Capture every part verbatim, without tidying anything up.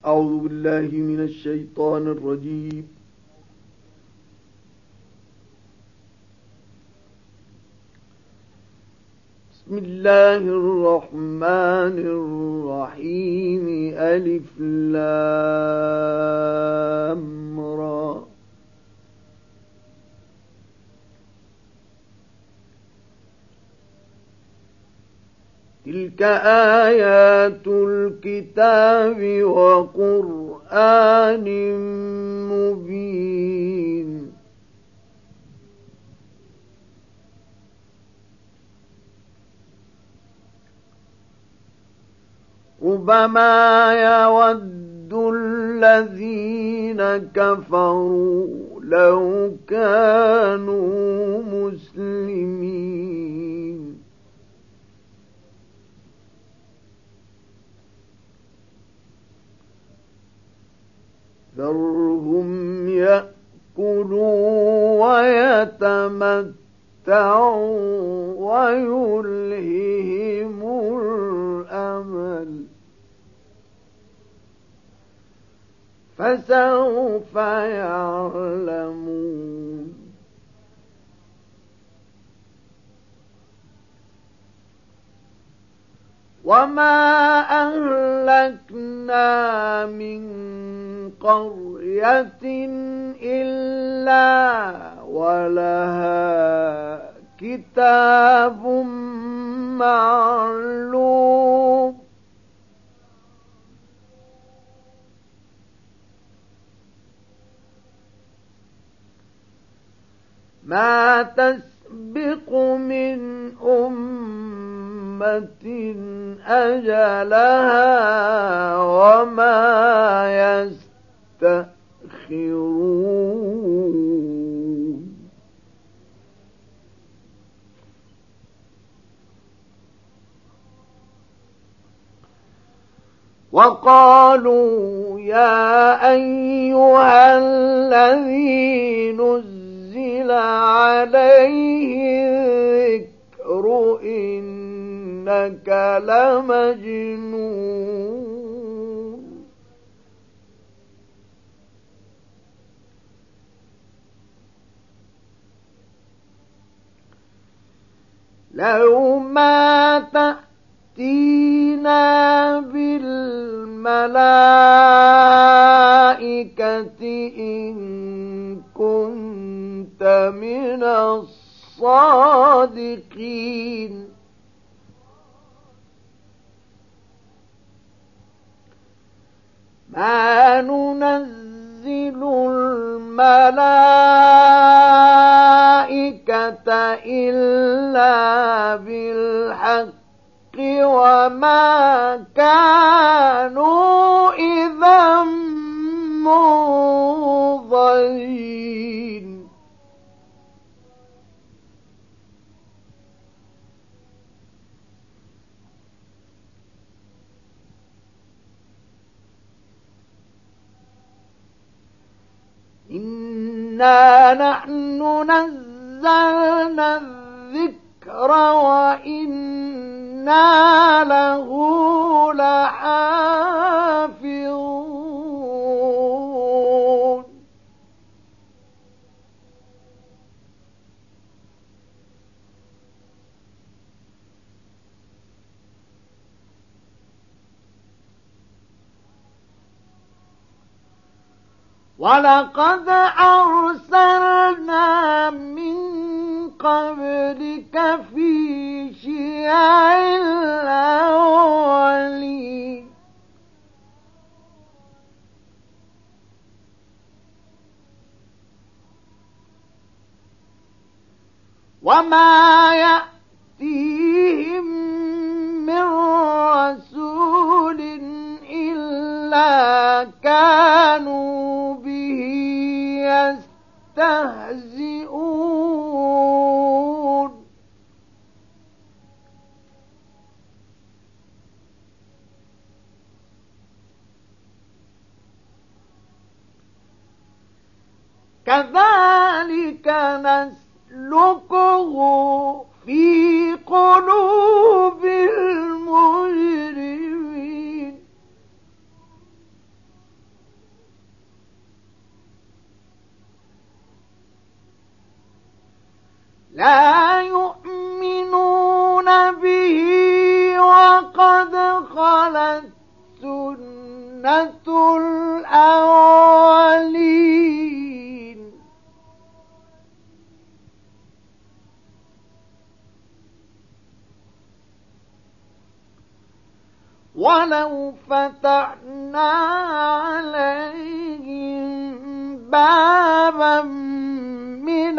أعوذ بالله من الشيطان الرجيم. بسم الله الرحمن الرحيم. ألف لام را. تلك آيات الكتاب وقرآن مبين. ربما يود الذين كفروا لو كانوا مسلمين. ذرهم يأكلوا ويتمتعوا ويلههم الأمل، فسوف يعلمون. وما أهلكنا من قرية إلا ولها كتاب معلوم. ما تسبق من أمة أجلها وما يستأخرون. وقالوا يا أيها الذي نزل عليه الذكر إنك لمجنون. لو ما تأتينا بالملائكة إن كنت من الصادقين. ما ننزل الملائكة إلا بالحق وما كانوا إذا منظرين. إنا نحن نزلنا الذكر وإنا له لحافظون. ولقد أرسلنا من قبلك في شيع الأولين. وما يأتيهم من رسول إلا كانوا به يستهزئون. كذلك نسلكه في قلوب المجرمين. لا يؤمنون به وقد خلت سنة الأولين ولو فتحنا عليهم بابا من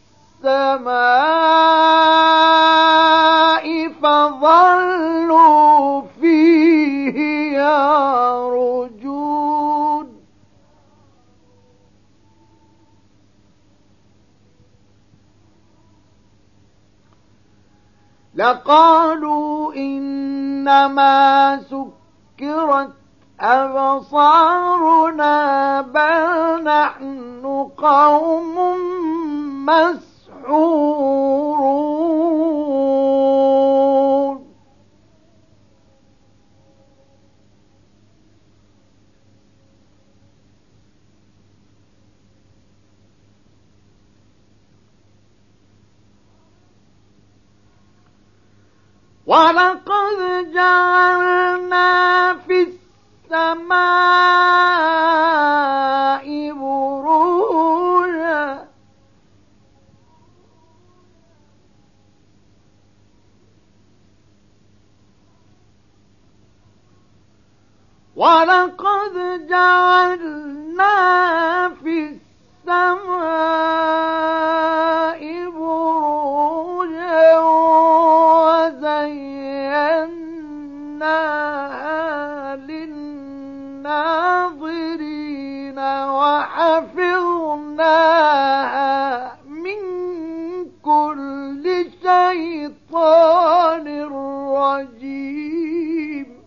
السماء فظلوا فيه يعرجون لقالوا إنما سكرت أبصارنا بل نحن قوم مسحورون ولقد جعلنا في السماء بروجا ولقد جعلنا في السماء بروجا وزيناها للناظرين وحفظناها من كل شيطان رجيم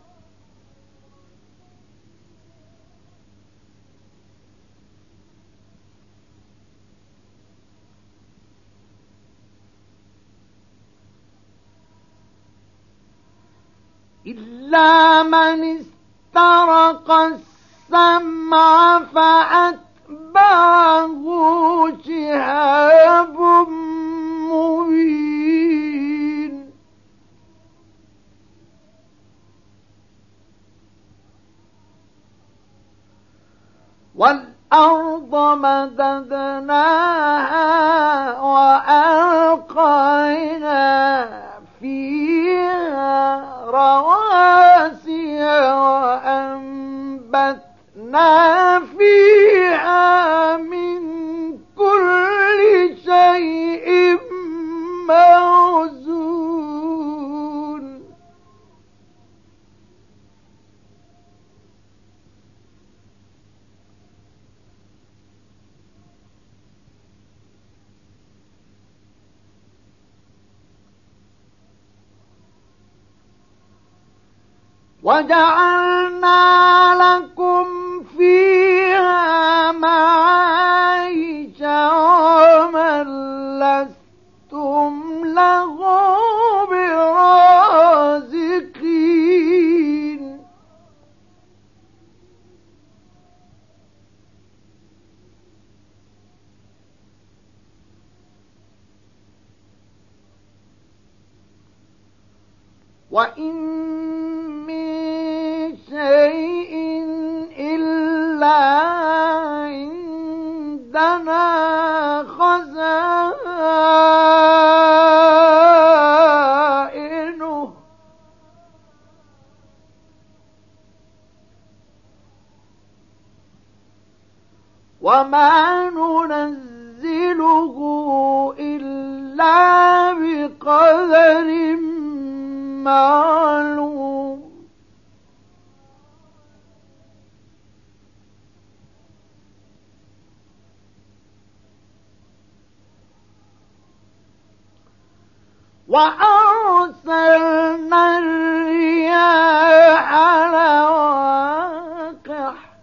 إلا من استرق السمع فأتبعه شهاب مبين والأرض مددناها وألقينا فيها رواسي وأنبتنا فيها من كل شيء موزون وجعلنا لكم فيها معايش ومن لستم له برازقين وإن من شيء إلا عندنا خزائنه وما ننزله إلا بقدر معلوم وأرسلنا الرياح لواقح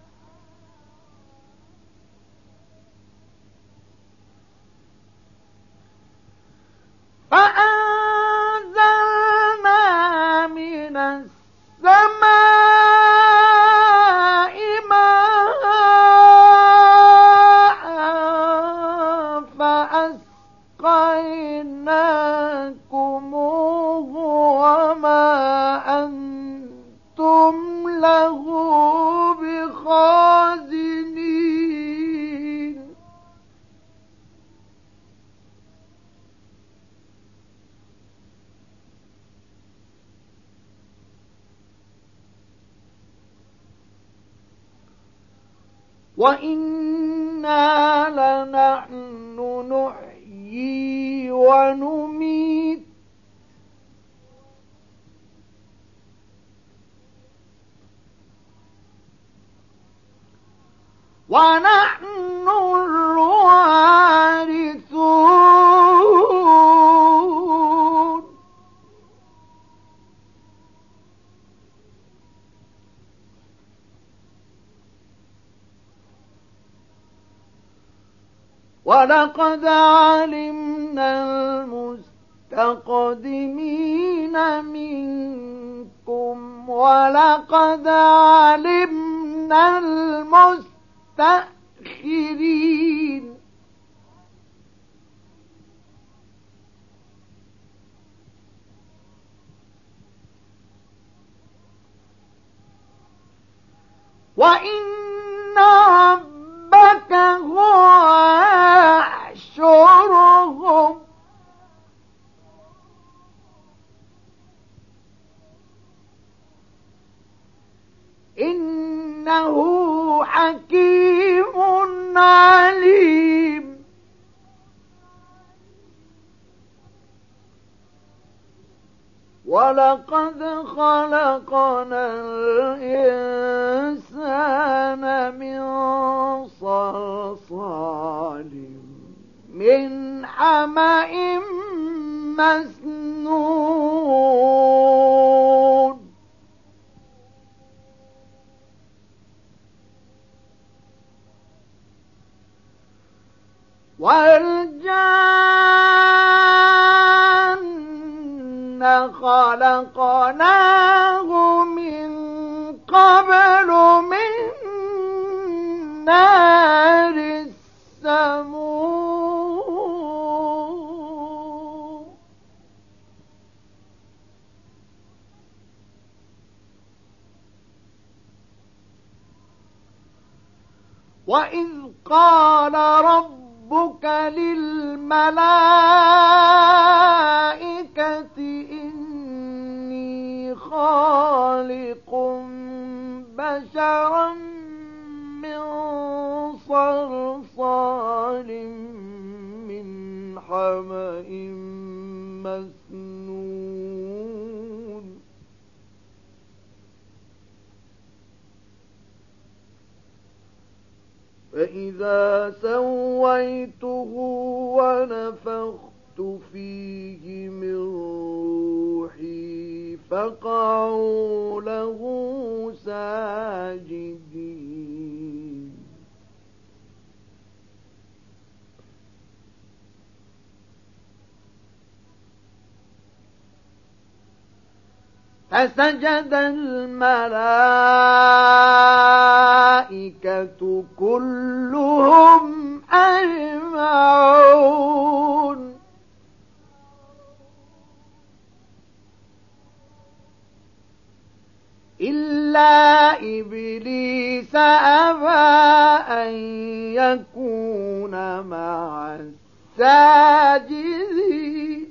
فأنزلنا من السماء ماء فأسقينا الخازنين وإنا لنحن نحيي ونميت ونحن الوارثون ولقد علمنا المستقدمين منكم ولقد علمنا المستأخرين وإن ربك هو يحشرهم إنه حكيم عليم ولقد خلقنا الإنسان من صلصال من حمأ مسنون والجان خلقناه من قبل من نار السموم وإذ قال ربك للملائكة إني خالق بشرا من صلصال من حمأ مسنون فإذا سويته ونفخت فيه من روحي فقعوا له ساجدين فسجد الملائكة كلهم أجمعون إلا إبليس أبى أن يكون مع الساجدين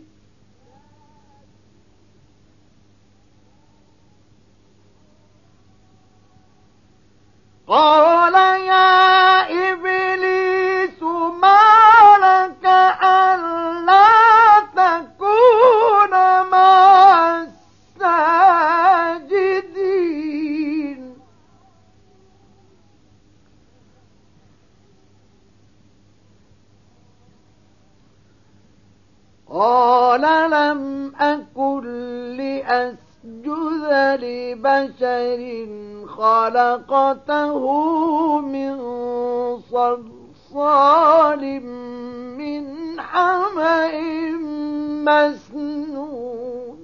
قال يا إبليس ما لك ألا تكون مع الساجدين قال لم أكن لأسجد لبشر خلقته من صلصال من حمأ مسنون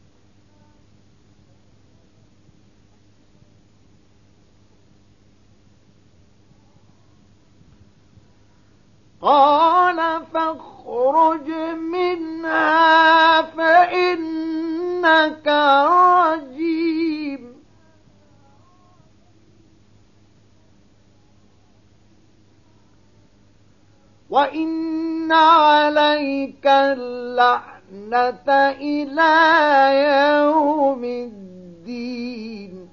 قال فاخرج منها فإنك رجيم وإن عليك اللعنة إلى يوم الدين.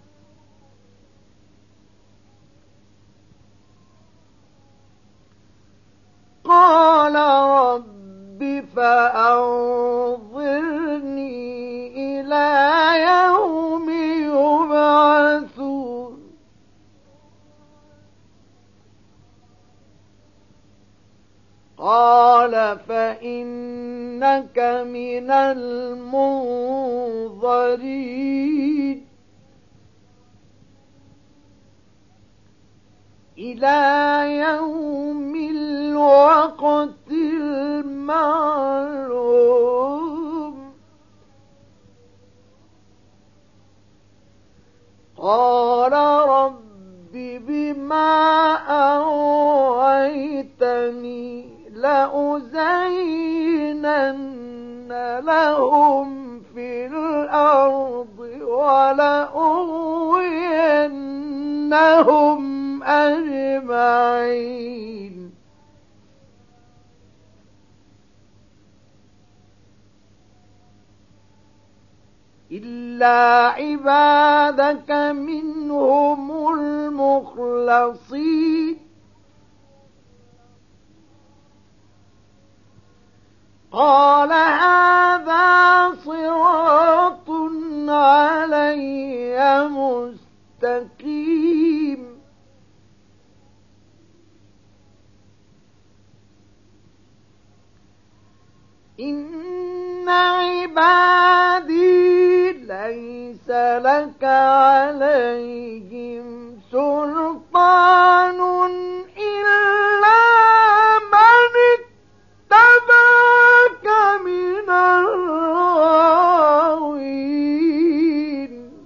قال رب فأنظرني إلى يوم يبعثون. قال فإنك من المنظرين إلى يوم الوقت المعلوم. قال رب بما أغويتني لأزينن لهم في الأرض ولأغوينهم أجمعين إلا عبادك منهم المخلصين. قال هذا صراط علي مستقيم. إن عبادي ليس لك عليهم سلطان إلا من اتبعك من الغاوين.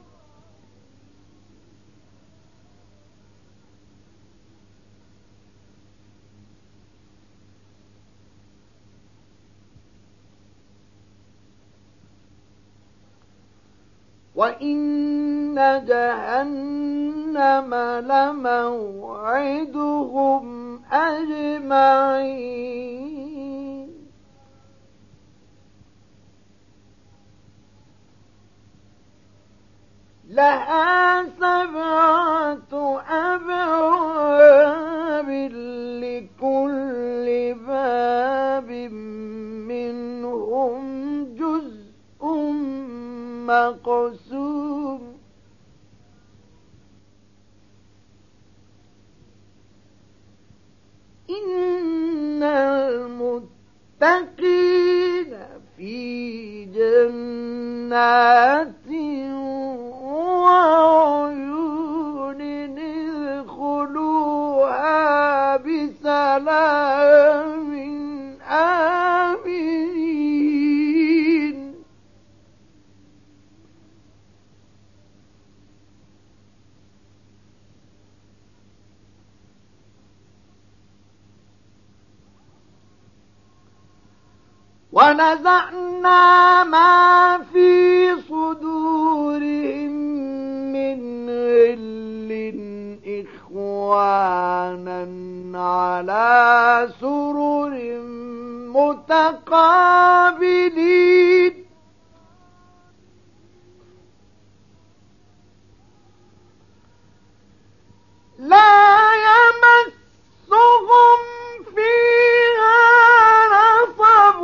وإن جهنم لموعدهم أجمعين لها سبعة أبواب لكل باب منهم جزء مقسوم. إن المتقين في جنات وعيون ادخلوها بسلام آمنين. ونزعنا ما في صدورهم من غل إخوانا على سرر متقابلين لا يمسهم فيها نصب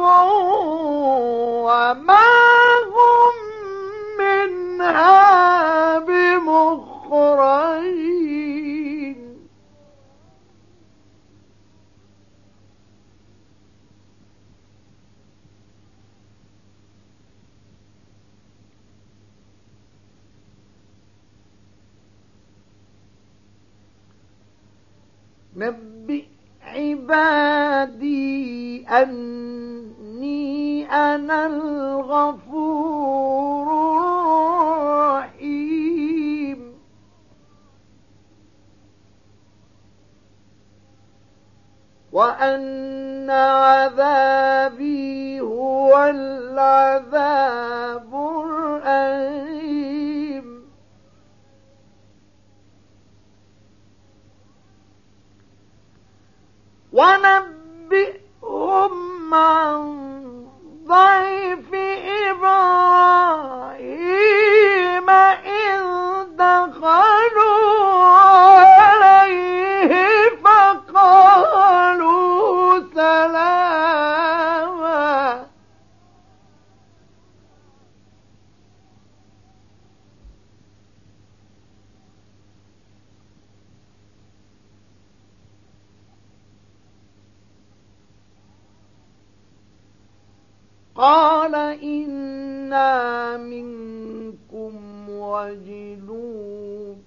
وما هم منها بمخرجين. نبئ عبادي أني أنا الغفور الرحيم وأن عذابي هو العذاب الأليم. ونبئ نبئهم عن ضيف إبراهيم إذ دخلوا عليه فقالوا سلاما. قال إنا منكم وجلون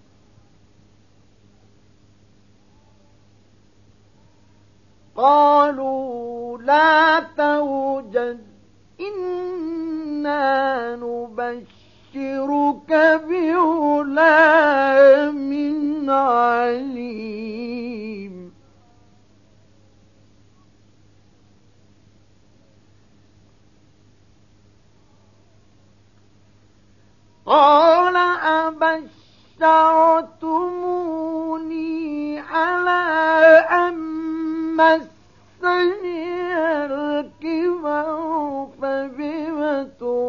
قالوا لا توجل إنا نبشرك بغلام عليم. قال أبشرتموني على أن مسني الكبر فبم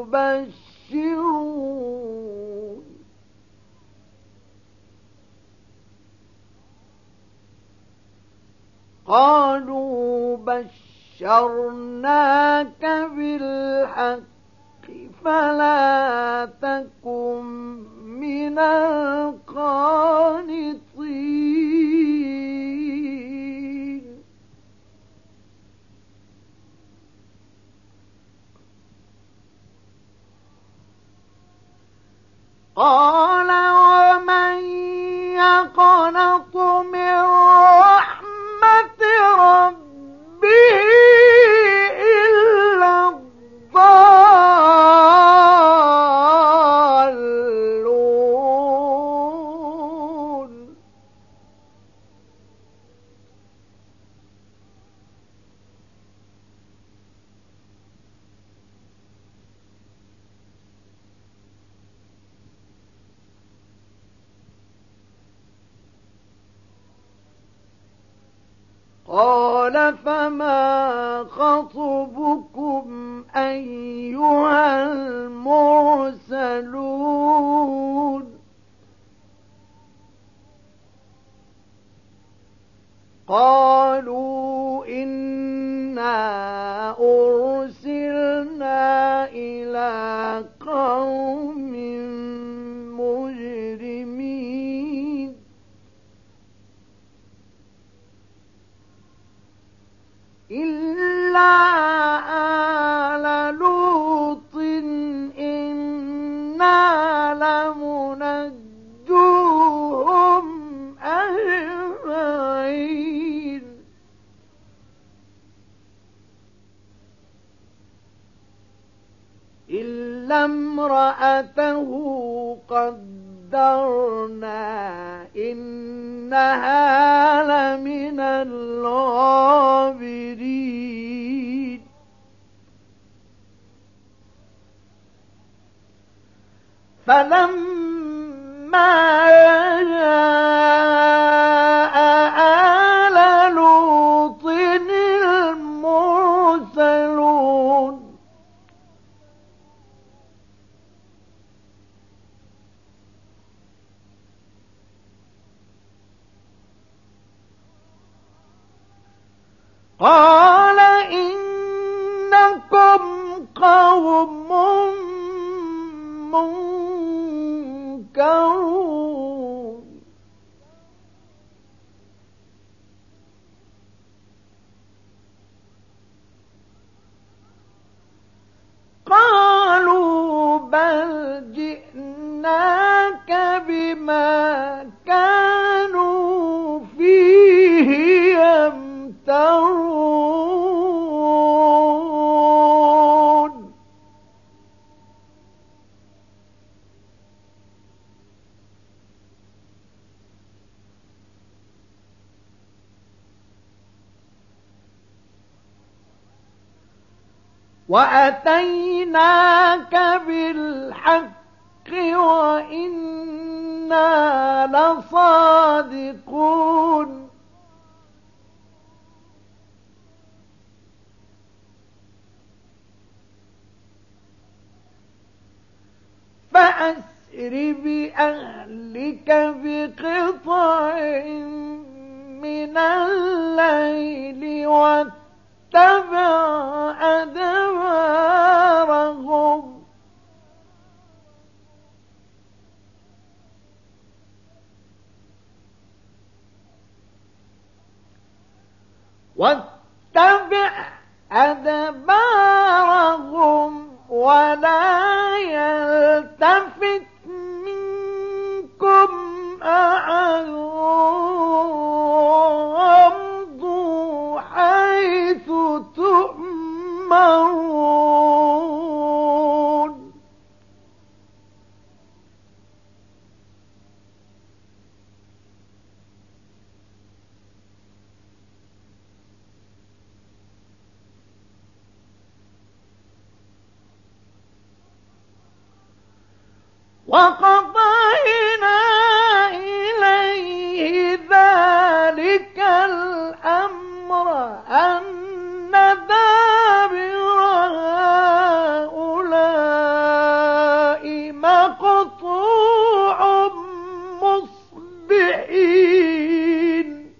تبشرون. قالوا بشرناك بالحق فلا تكن من القانطين. قال ومن يقنط من رحمة ربه إلا الضالون. قال فما خطبكم أيها المرسلون. قالوا إنا أرسلنا إلى قوم مجرمين إلا آل لوط إنا لمنجوهم أجمعين إلا امرأته قدرنا إنها لمن الغابرين. فلما جاء آل لوط المرسلون قال إنكم قوم منكرون. قالوا بل جئناك بما كانوا فيه يمترون. وأتيناك بالحق وإنا لصادقون. فأسر بأهلك بقطع من الليل واتبع أدبارهم واتبع أدبارهم ولا يلتفت منكم أحد وامضوا حيث تؤمرون وقضينا إليه ذلك الأمر أن دابر هؤلاء مقطوع مصبحين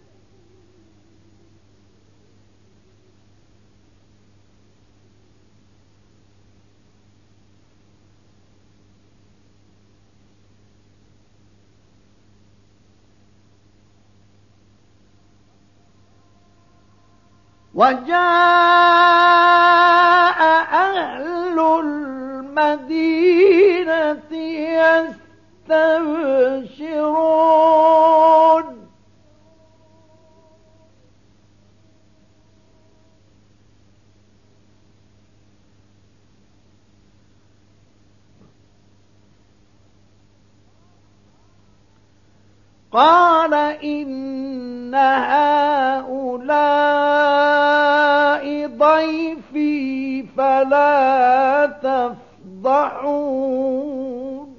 وجاء أهل المدينة يستبشرون قال إن هؤلاء ضيفي فلا تفضحون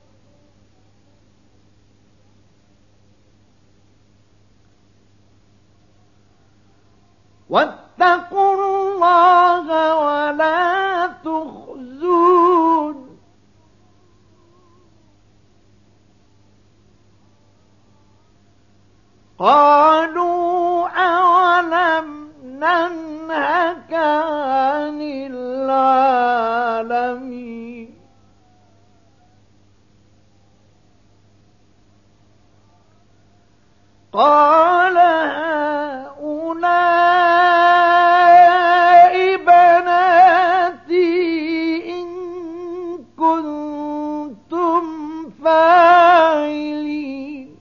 واتقوا الله ولا تخزون قالوا أولم ننهك عن العالمين قال هؤلاء بناتي إن كنتم فاعلين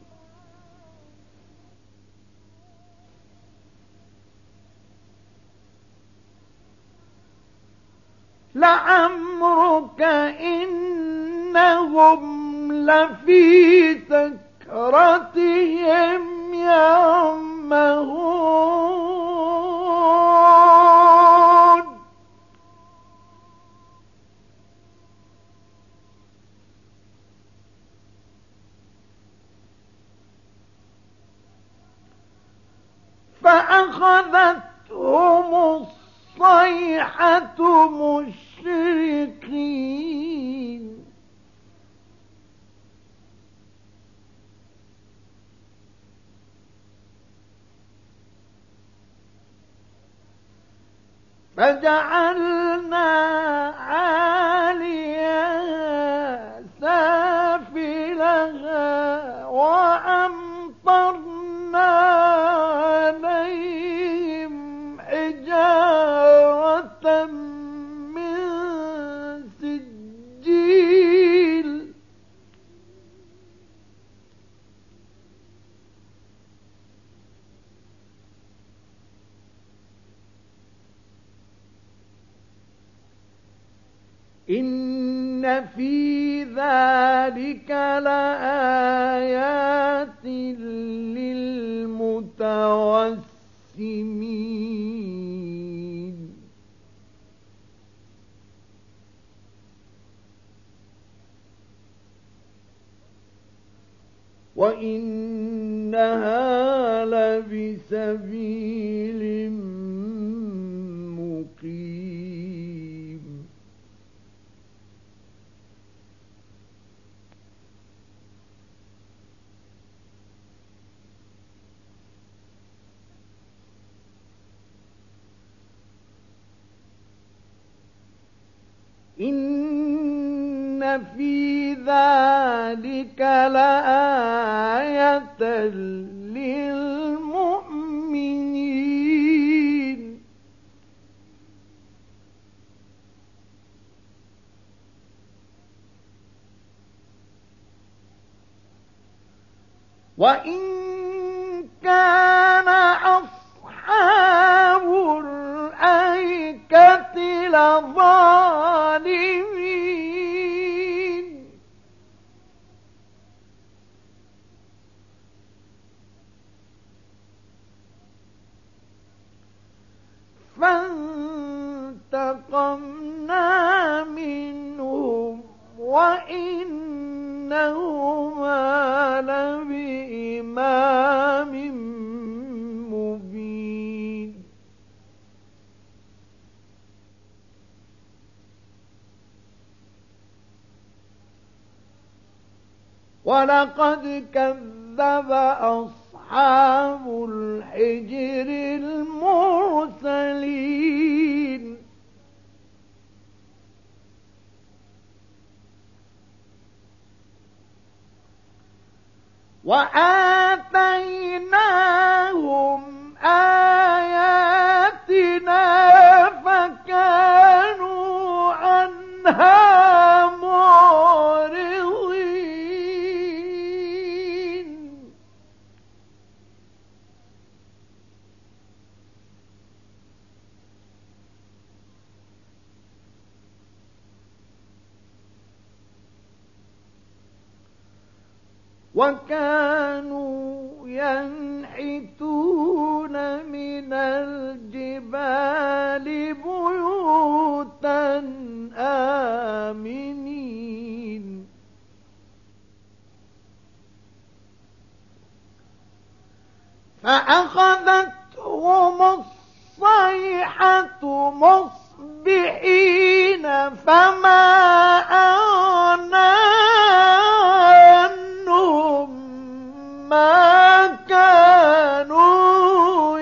لعمرك إنهم لفي سكرتهم يعمهون فأخذتهم الصيحة مشرقين فجعلنا عاليها سافلها وأمطرنا عليهم حجارة من سجيل إن في ذلك لآيات للمتوسمين وإنها لبسبيل مقيم إن في ذلك لآية للمؤمنين وإن كان أصحاب الأيكة لظالمين فانتقمنا منهم وإنهما لبإمام مبين ولقد كذب أصحاب الحجر المرسلين وآتيناهم آياتنا فكانوا عنها معرضين وكانوا ينحتون من الجبال بيوتا آمنين فأخذتهم الصيحة مصبحين فما أغنى عنهم ما كانوا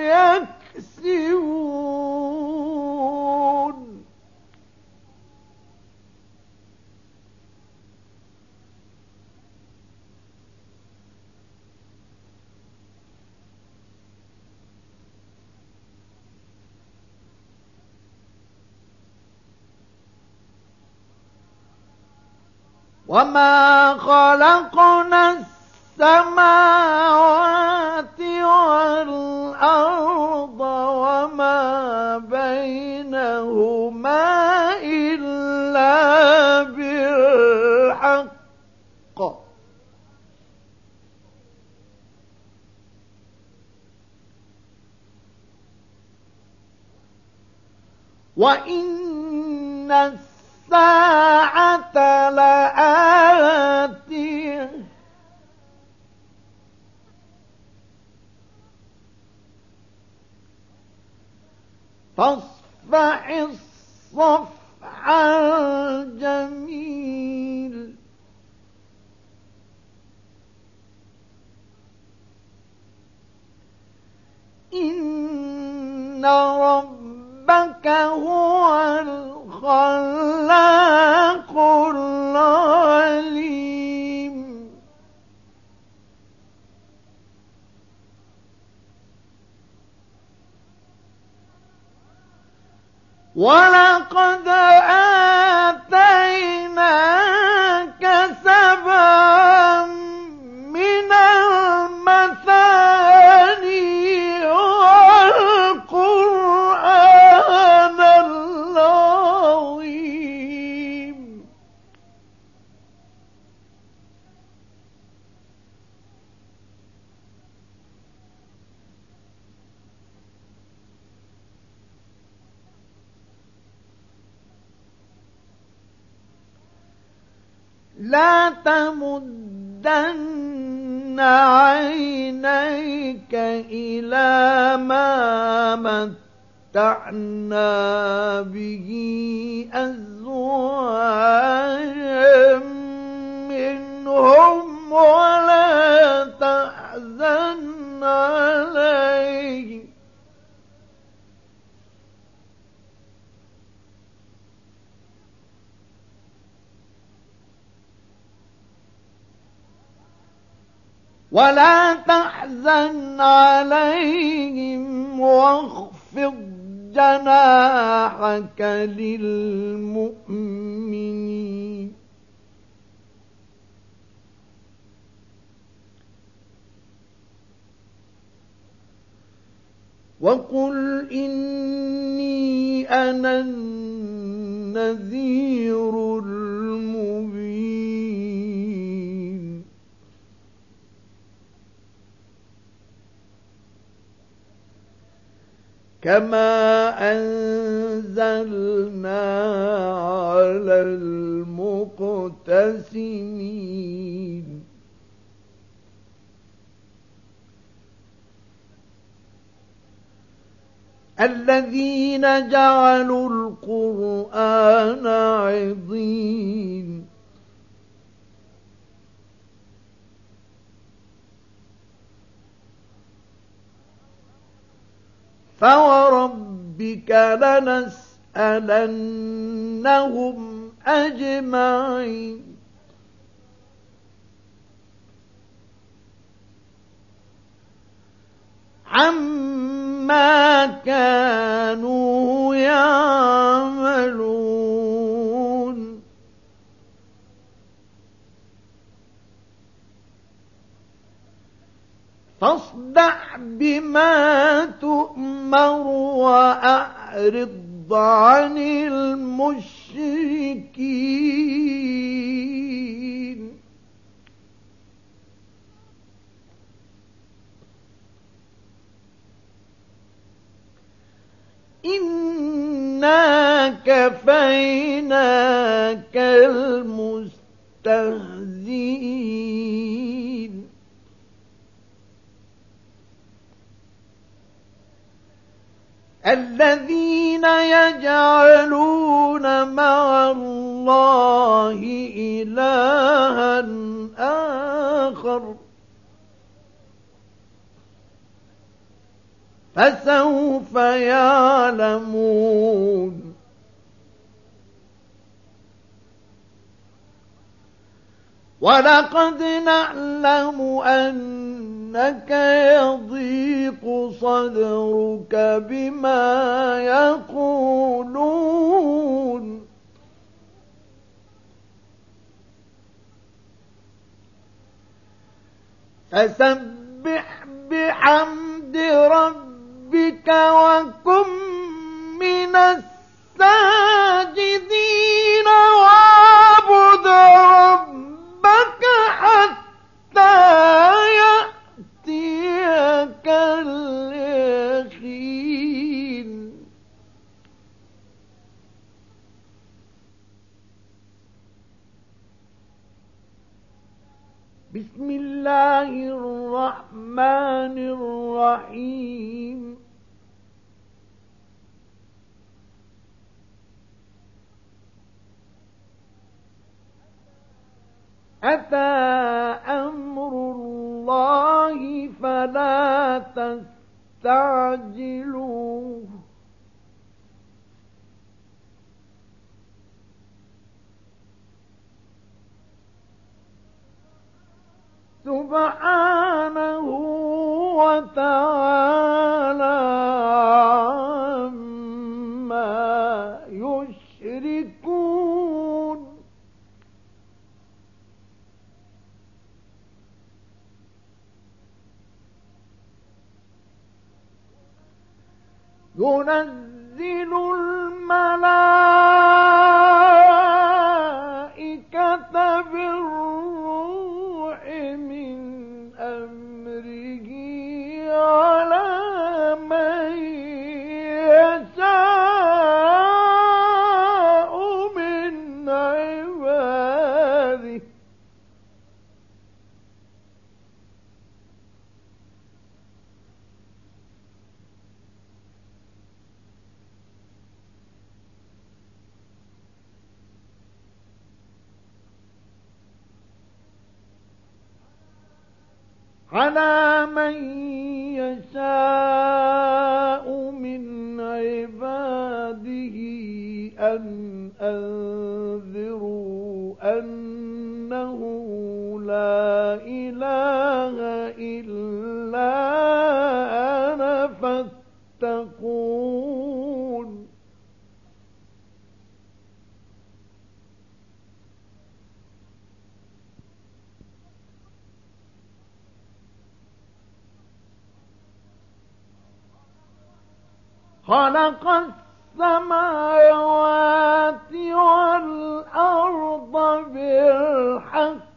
يكسبون وما خلقنا السماوات والأرض وما بينهما إلا بالحق وإن الساعة لآتية فاصفح الصفح الجميل إن ربك هو الخلاق العليم ولقد آتيناك سبعا من المثاني والقرآن العظيم لا تمدن عينيك إلى ما متعنا به أزواجا منهم ولا تحزن عليهم ولا تحزن عليهم واخفض جناحك للمؤمنين وقل إني أنا النذير المبين كما أنزلنا على المقتسمين الذين جعلوا القرآن عضين فوربك لنسألنهم أجمعين عما كانوا يعملون فاصدع بما تؤمر وأعرض عن المشركين إنا كفيناك المستهزئين الذين يجعلون مع الله إلها آخر فسوف يعلمون ولقد نعلم أنك يضيق صدرك بما يقولون فسبح بحمد ربك وكن من الساجدين واعبد ربك حتى يأتيك اليقين بسم الله الرحمن الرحيم أتى أمر الله فلا تستعجلوه سبحانه وتعالى عما يشركون ينزل الملائكة بالروح من أمره على من يشاء من عباده على من يشاء من عباده أن أنذروا أنه لا إله خلق السماوات والأرض بالحق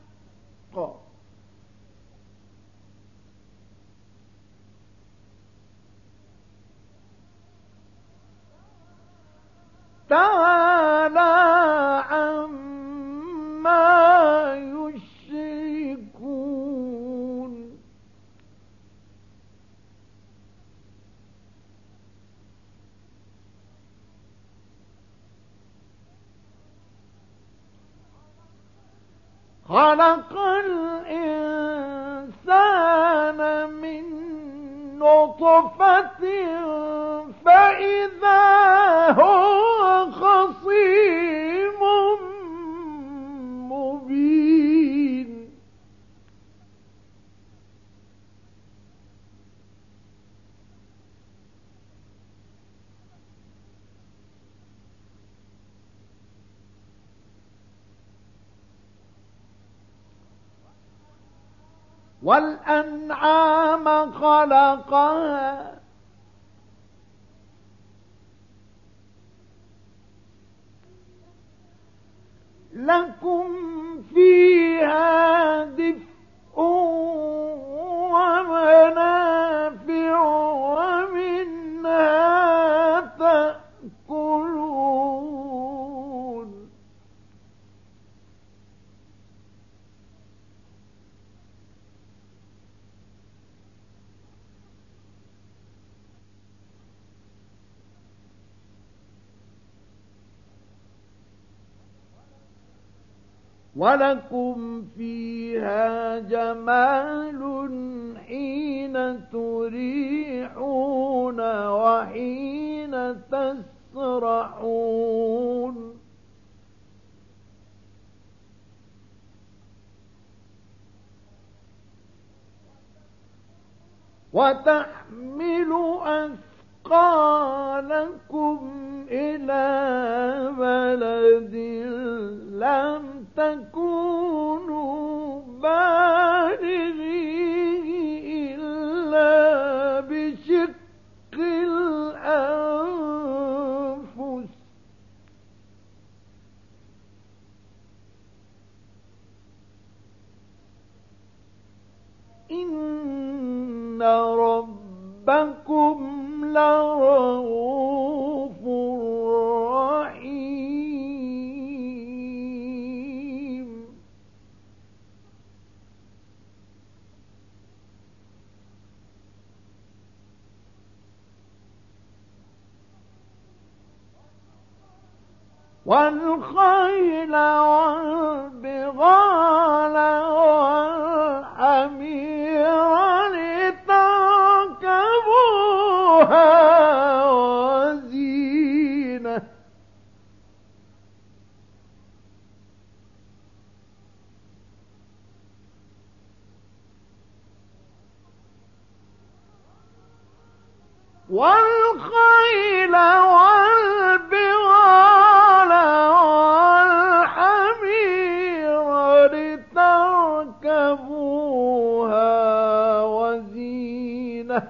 تعالى عما يشركون خلق الإنسان من نطفة فإذا هو خصيم مبين والأنعام خلقها لكم فيها دفء ومنافع ومنها تأكلون ولكم فيها جمال حين تريحون وحين تسرحون وتحمل أثقالكم إلى بلد لم تكونوا بالغيه إلا بشق الأنفس إن ربكم لرؤوف رحيم والخيل والبغال والحمير لتركبوها وزينة والخيل والبغال والحمير لتركبوها وزينة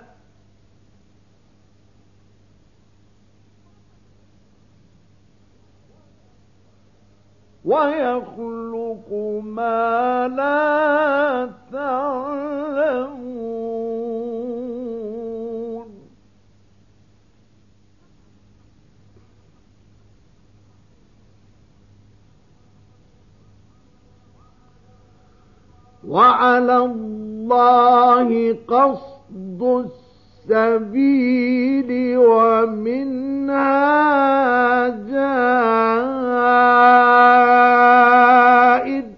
ويخلق ما لا تعلمون وعلى الله قصد السبيل ومنها جائر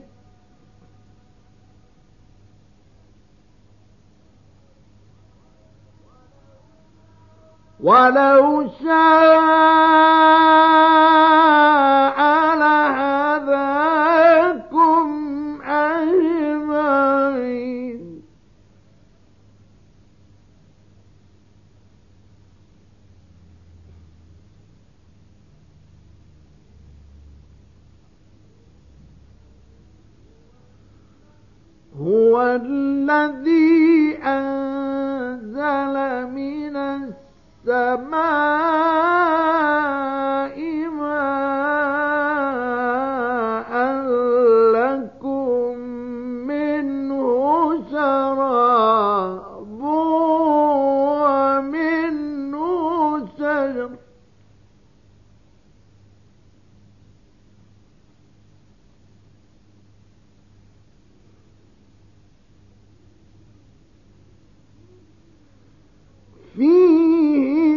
ولو شاء لهداكم أجمعين هو الذي أنزل من السماء فيه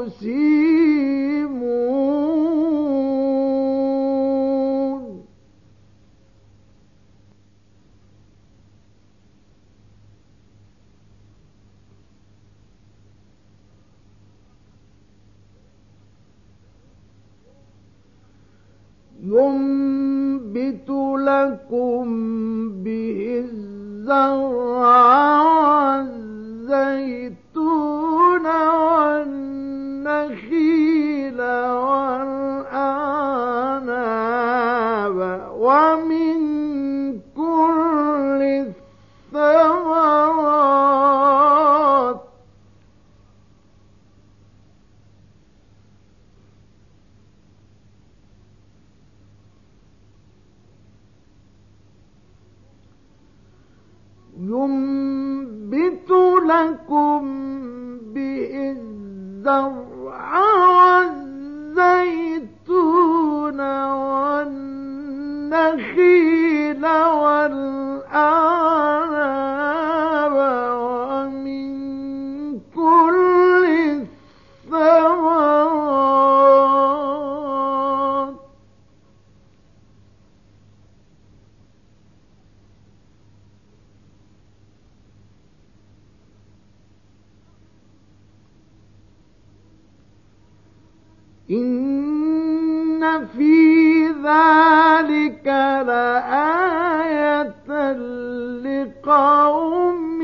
تسيمون ينبت لكم به الزرع والزيتون والنخيل والأعناب ومن كل الثمرات ينبت لكم به الزرع والزيتون والنخيل والأعناب ومن كل الثمرات إن في ذلك لآية لقوم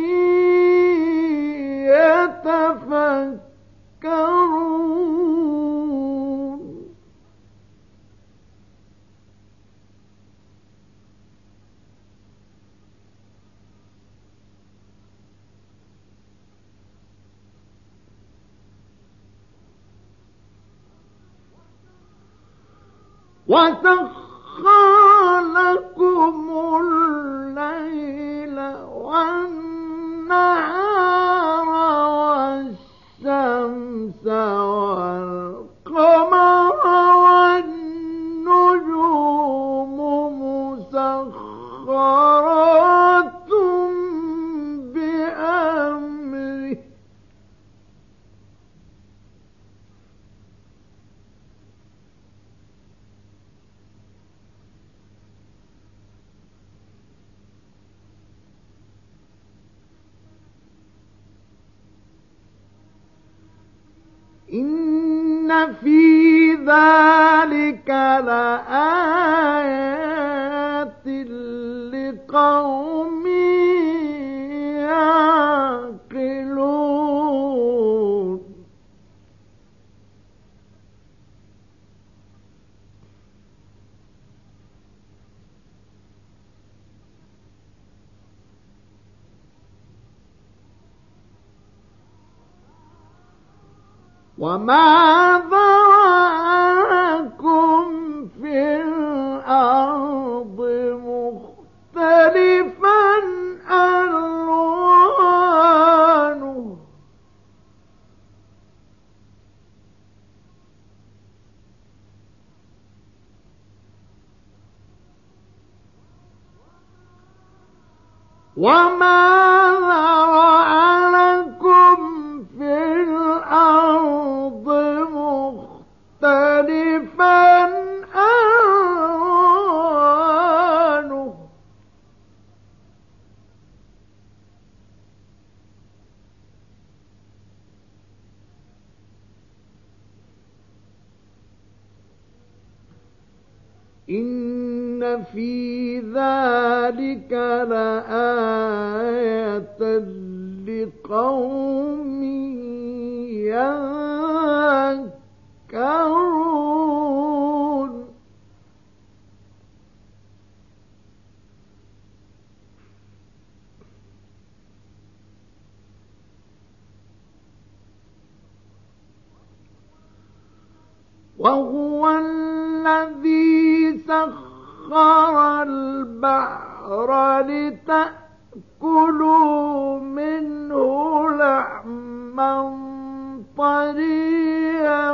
يتفكرون وسخر لكم الليل والنهار والشمس والقمر والنجوم مسخرات بأمره إن في ذلك لآيات لقوم يعقلون وما ذرأكم في الأرض مختلفا ألوانه وما ذرأ لكم في الأرض مختلفا ألوانه إن في ذلك لآية لقوم يذكرون وهو الذي سخر البحر لتأكلوا منه لحما طريا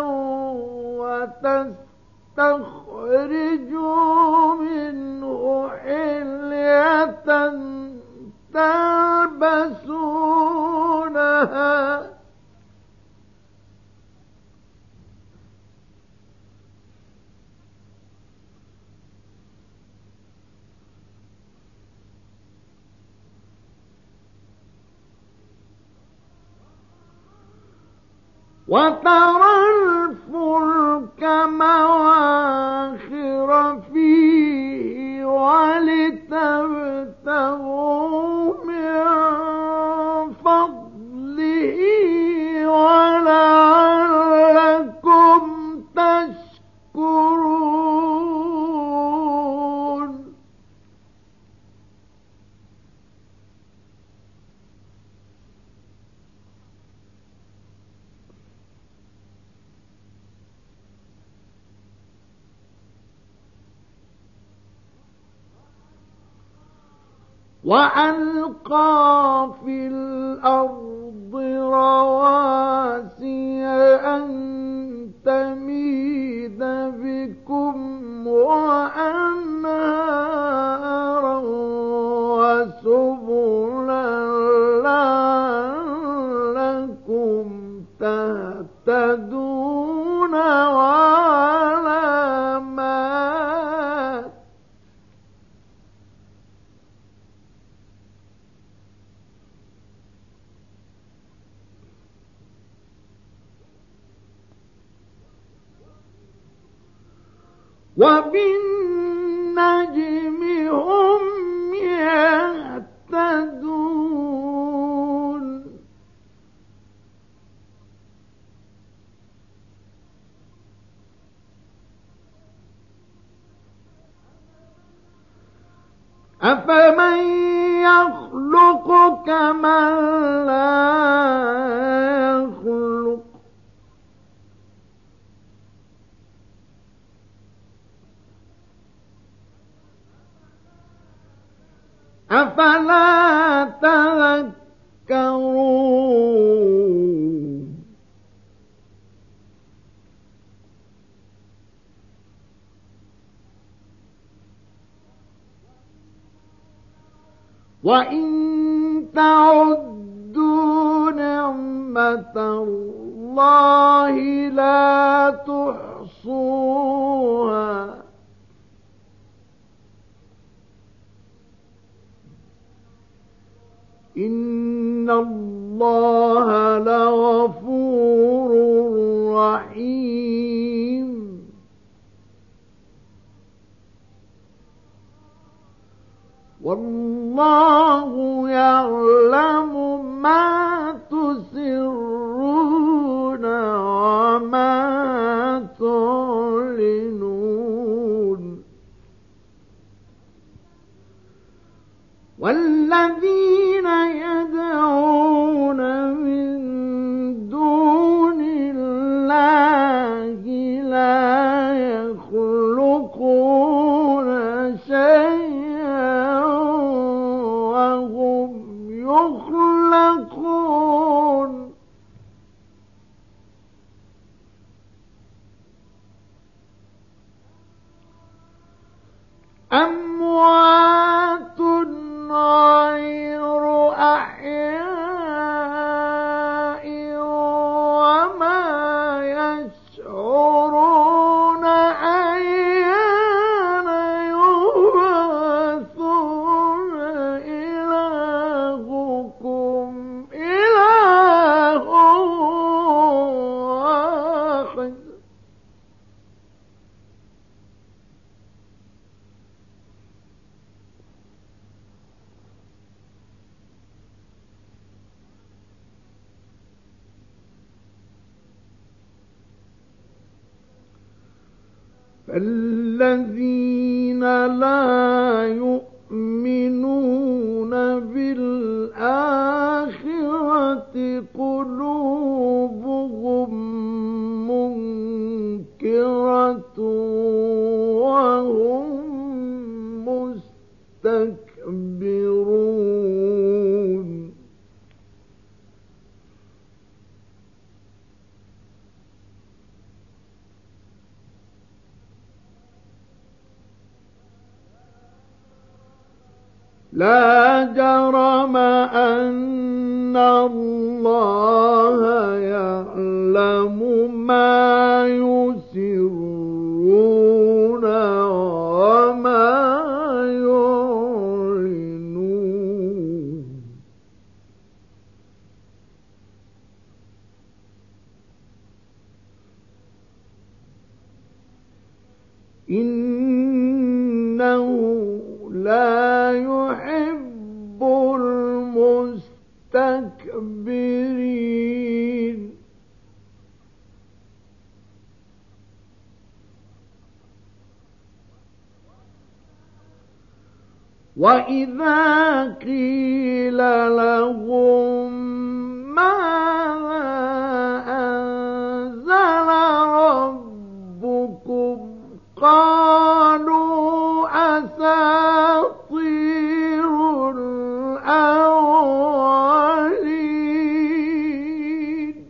وتستخرجوا منه حلية تلبسونها وترى الفلك مواخر فيه ولتبتغوا من فضله ولعلكم تشكرون وألقى في الأرض رواسي أن تميد بكم وأنهارا وسبلا لعلكم تهتدون وعلامات وبالنجم هم يهتدون أفمن يخلق كمن لا يخلق أفلا تذكرون وإن تعدوا نعمة الله لا تحصوها إن الله لغفور رحيم والله يعلم ما تسرون وما تعلنون والذين يدعون من دون الله لا يخلقون شيئا وهم يخلقون أموات غير أحياء وما يشعرون أيان يبعثون إلهكم إله واحد فالذين لا يؤمنون بالآخرة قلوبهم منكرة وهم مستكبرون لا جرم أن الله يعلم ما يسرون وما يعلنون إنه لا يحب المستكبرين. وإذا قيل لهم ماذا أنزل ربكم قالوا أساطير الأولين.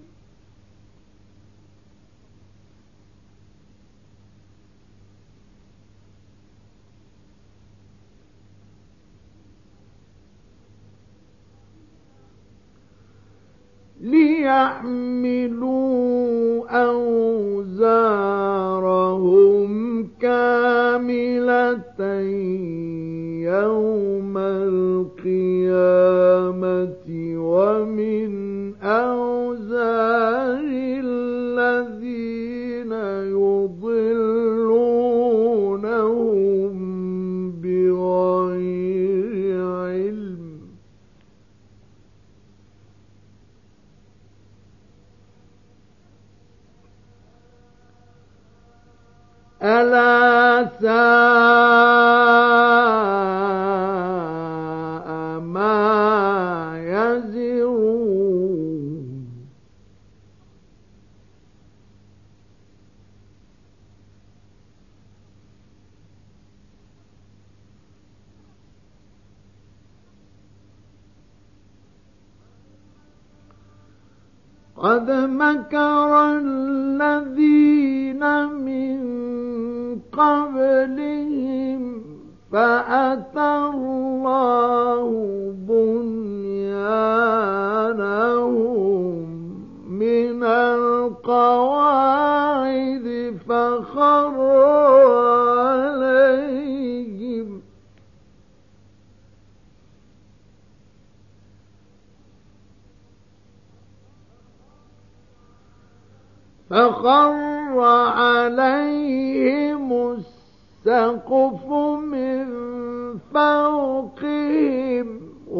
ليحملوا أوزارهم كاملة يوم القيامة ومن أوزار الذين يضلونهم بغير علم ألا ساء ما يزرون. قد مكر الذين من قبلهم فأتى الله بنيانهم من القواعد فخر عليهم فخر عليهم السقف من فوقهم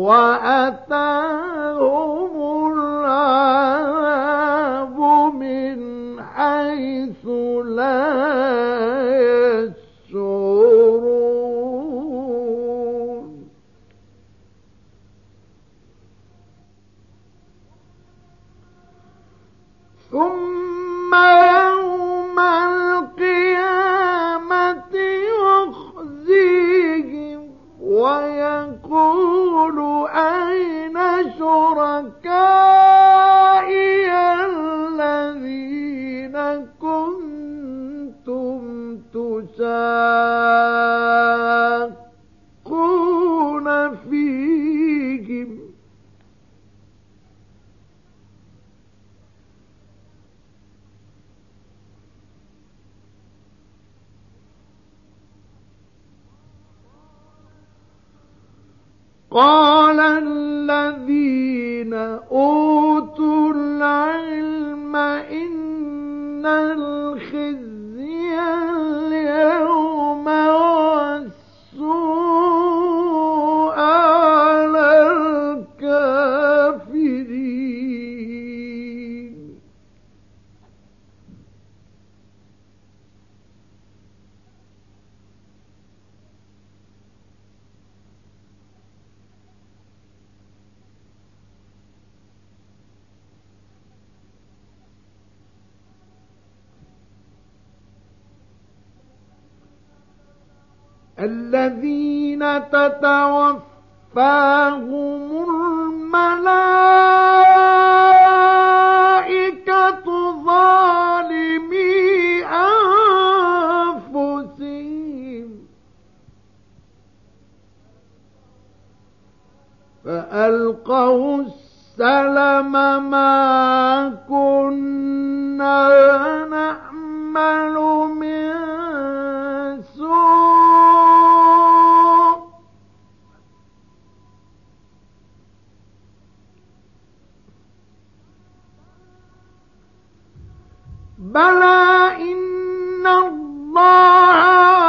وأتاهم العذاب من حيث لا يشعرون. ثم يوم القيامة يخزيهم ويقول أين شركائي الذين كنتم تشاقون فيهم قال الذين أوتوا العلم إن الخزي اليوم والسوء على الكافرين. الذين تتوفاهم الملائكة ظالمي أنفسهم فألقوا السلم ما كنا نعمل من سوء بلى إن الله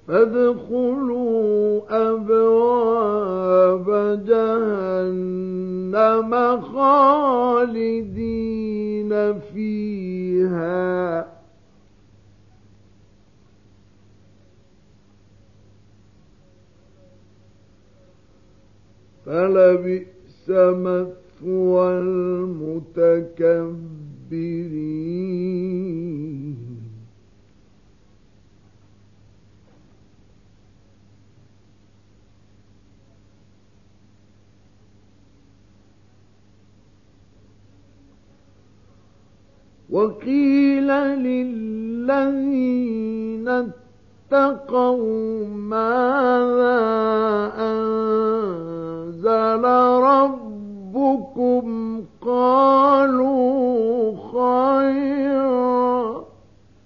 فادخلوا أبواب جهنم خالدين فيها فلبئس مثوى المتكبرين وقيل للذين اتقوا ماذا أنزل ربكم قالوا خيرا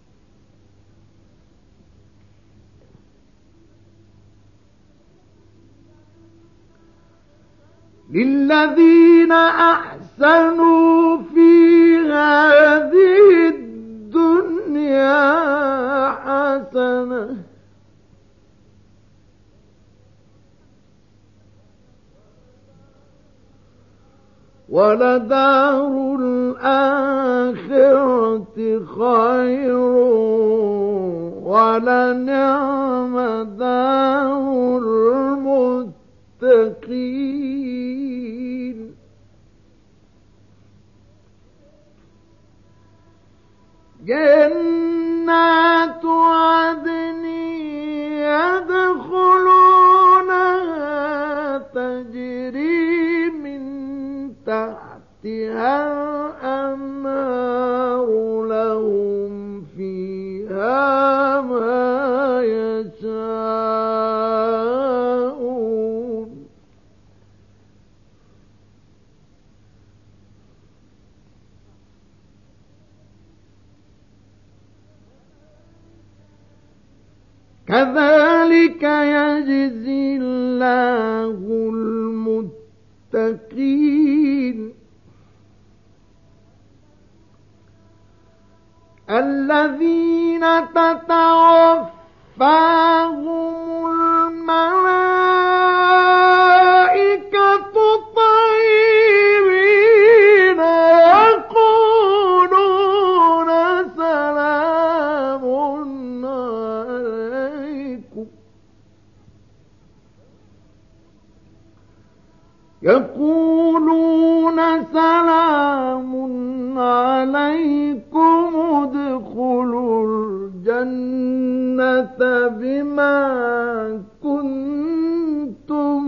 للذين أحسنوا في هذه الدنيا حسنة ولدار الآخرة خير ولنعم دار المتقين جنات عدن يدخلونها تجري من تحتها الأنهار لهم فيها ما يشاءون كذلك يجزي الله المتقين الذين تتوفاهم الملائكة طيبين يقولون سلام عليكم يقولون سلام عليكم ادخلوا الجنة بما كنتم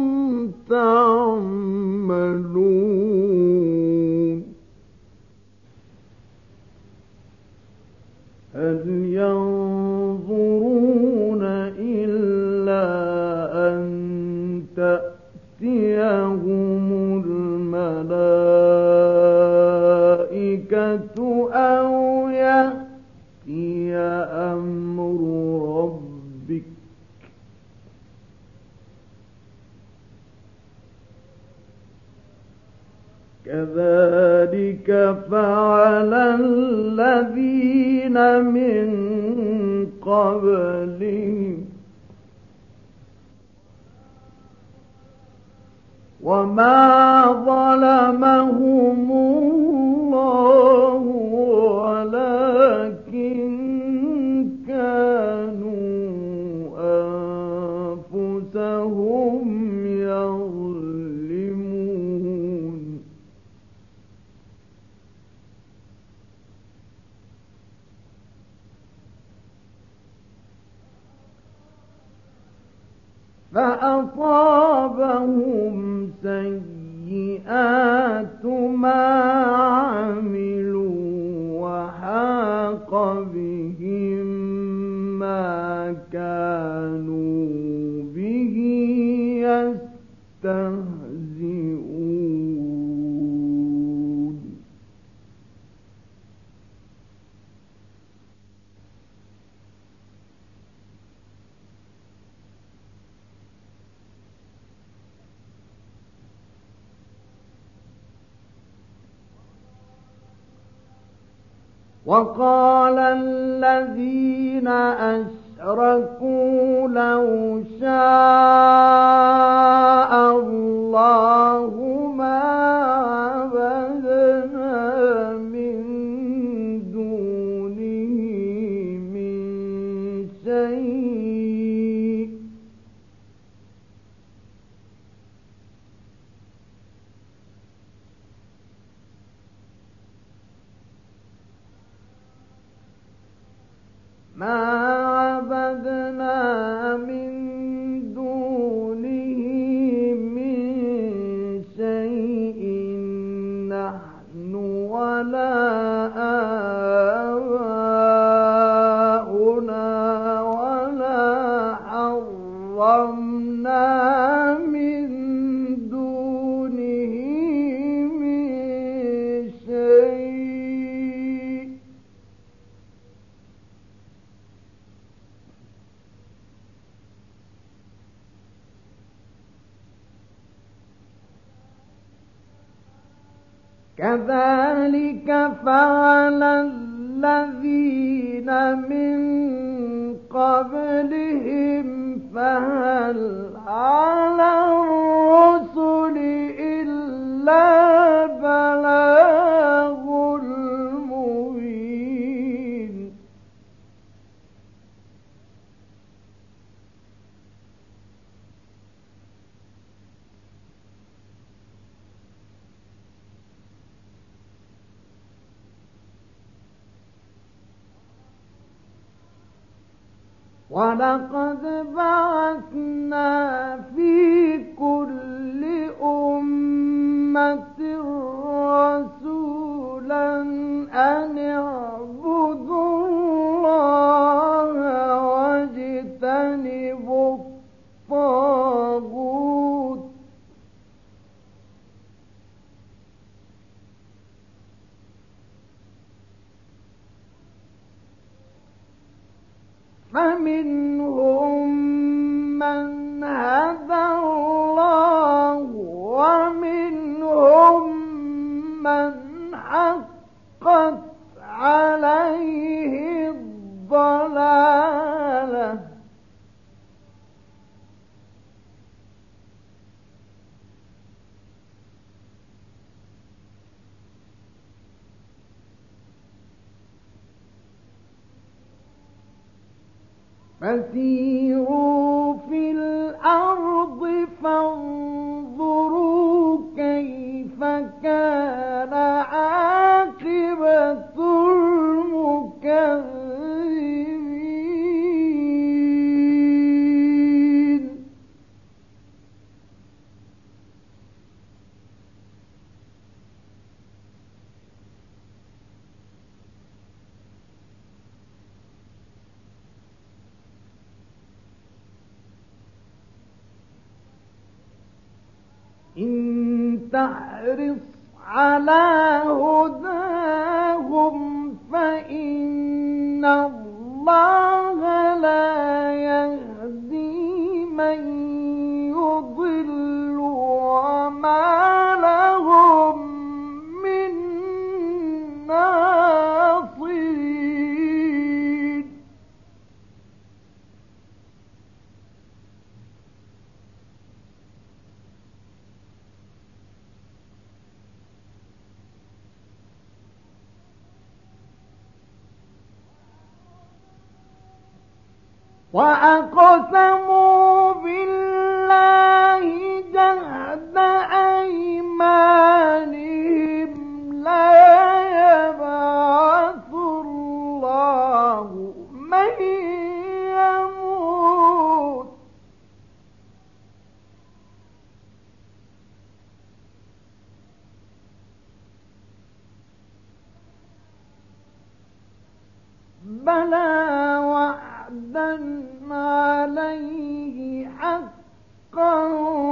تعملون هل ينظرون إلا أن تأتيهم الملائكة أو يأتي أمر ربك كذلك فعل الذين من قبلهم وما ظلمهم الله ولكن كانوا أنفسهم يظلمون فأصابهم سيئات ما عملوا وحاق بهم ما كانوا به يستهزئون وقال الذين أشركوا أشركوا لو شاء الله ما عبدنا من دونه من شيء ما عبدنا من دونه من شيء نحن ولا آباؤنا ولا حرمنا من دونه من شيء كذلك فعل الذين من قبلهم فهل على الرسل إلا البلاغ المبين ولقد بعثنا في كل أمة رسولا أن اعبدوا الله واجتنبوا الطاغوت فمنهم من هدى الله ومنهم من حقت عليه الضلالة فسيروا في الأرض فانظروا كيف كان عاقبة المكذبين إن تحرص على هداهم فإن الله لا يهدي من يضل وما لهم من ناصرين وأقسموا بالله جهد أيمانهم لا يبعث الله من يموت بلى وعدا عليه حقا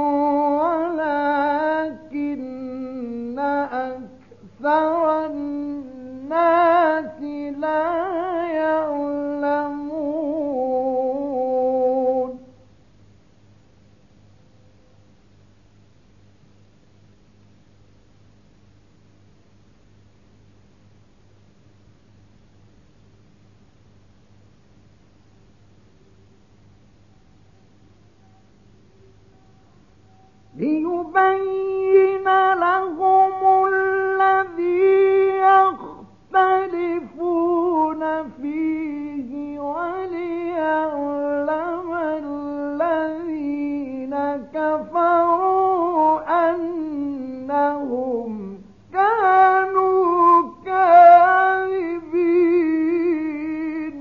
ولكن أكثر الناس لا يعلمون ليبين لهم الذي يختلفون فيه وليعلم الذين كفروا أنهم كانوا كاذبين.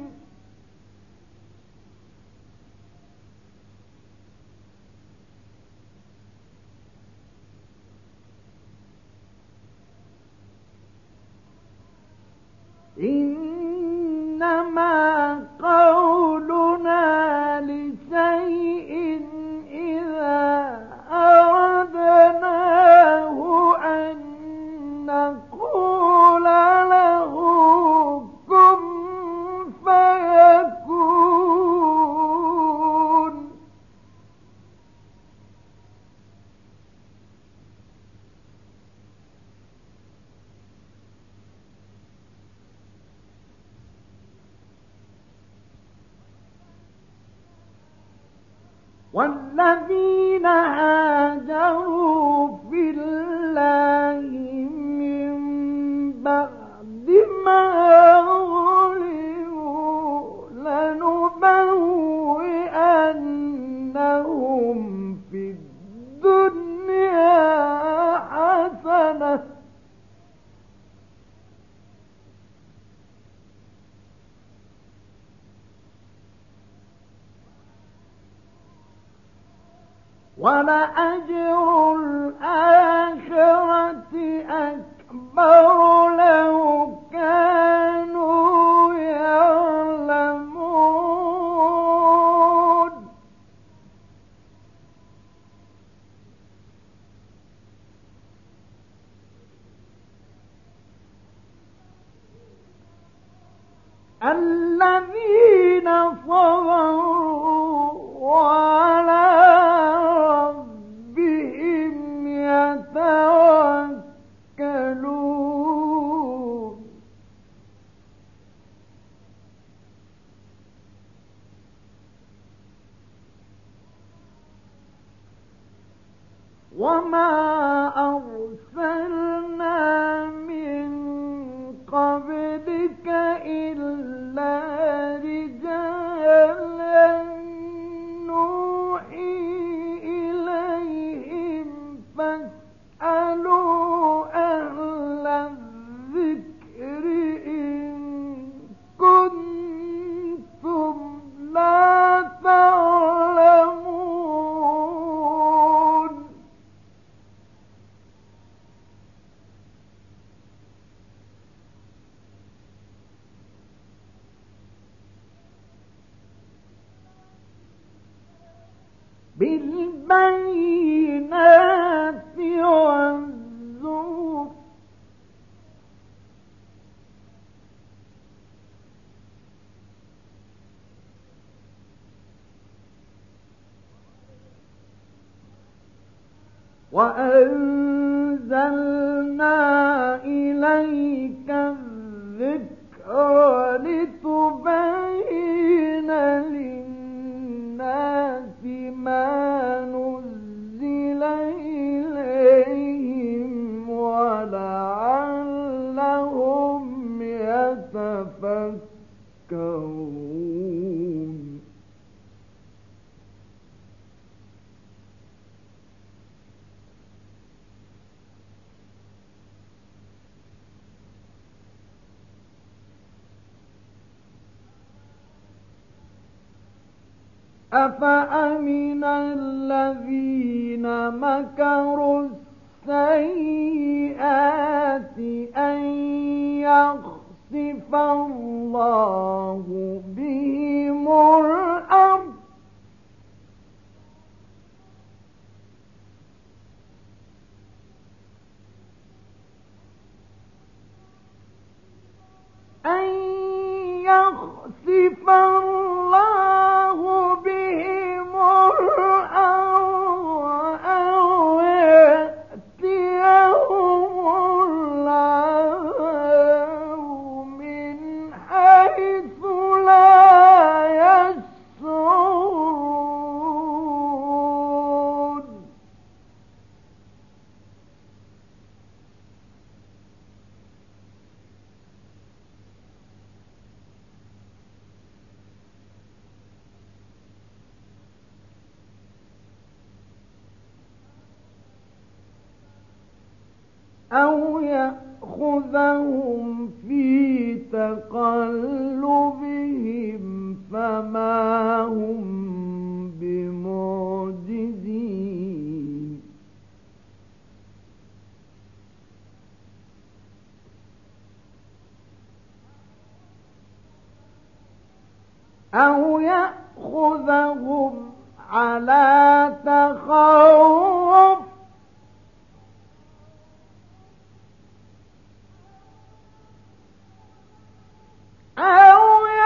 إنما قولنا لشيء إذا أردناه أن نقول له كن فيكون. والذين هاجروا في الله من بعد ما غلبوا لنبوئنهم في الدنيا حسنة ولأجر الآخرة أكبر لو كانوا يعلمون. الذين صبروا وعلى ربهم يتوكلون. وما أرسلنا من قبلك إلا رجالا نوحي إليهم فاسألوا أهل الذكر إن كنتم لا تعلمون. بالبينات والزبر وأنزلنا إليك الذكر لتبين للناس ما نزل إليهم ولعلهم يتفكرون. أفأمن الذين مكروا السيئات أن يخسف الله بهم الأرض أن يخسف الله بهم الأرض أو يأتيهم العذاب من حيث لا يشعرون. أو يأخذهم في تقلبهم فما هم بمعجزين أو يأخذهم على تخوف أو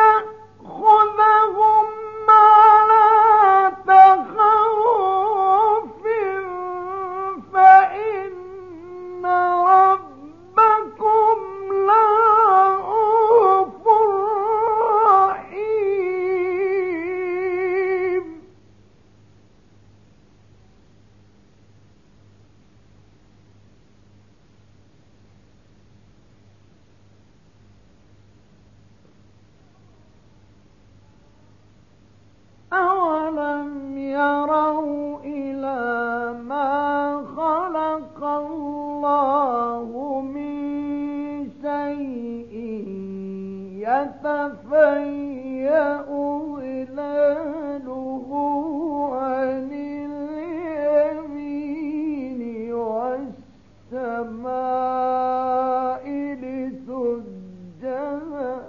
يأخذهم على تخوف فإن ربكم لرءوف رحيم أولم يروا إلى ما خلق الله من شيء يتفيأ ظلاله عن اليمين والسماء لتسجد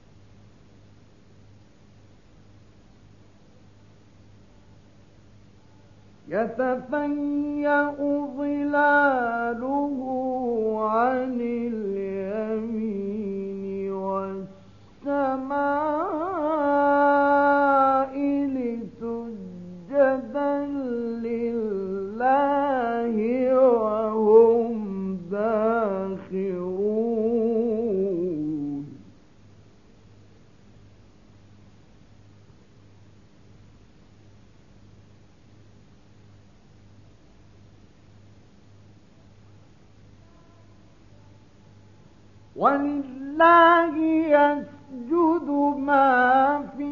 يتفيأ ظلاله عن اليمين والسماء لتسجد لله وهم داخرون ولله يسجد ما في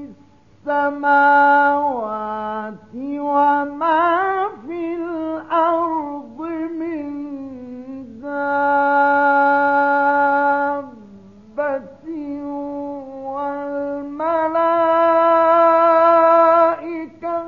السماوات وما في الأرض من دابة والملائكة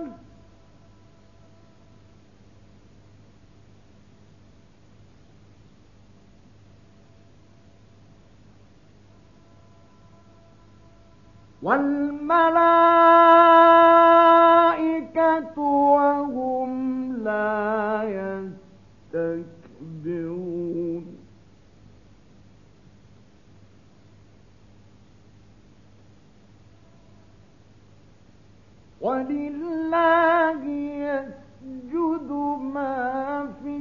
والملائكة وهم لا يستكبرون ولله يسجد ما في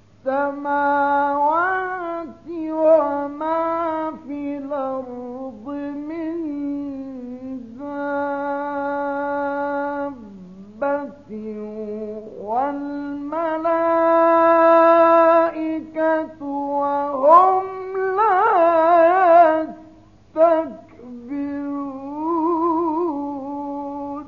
السماوات وما في الأرض من دابة والملائكة وهم لا يستكبرون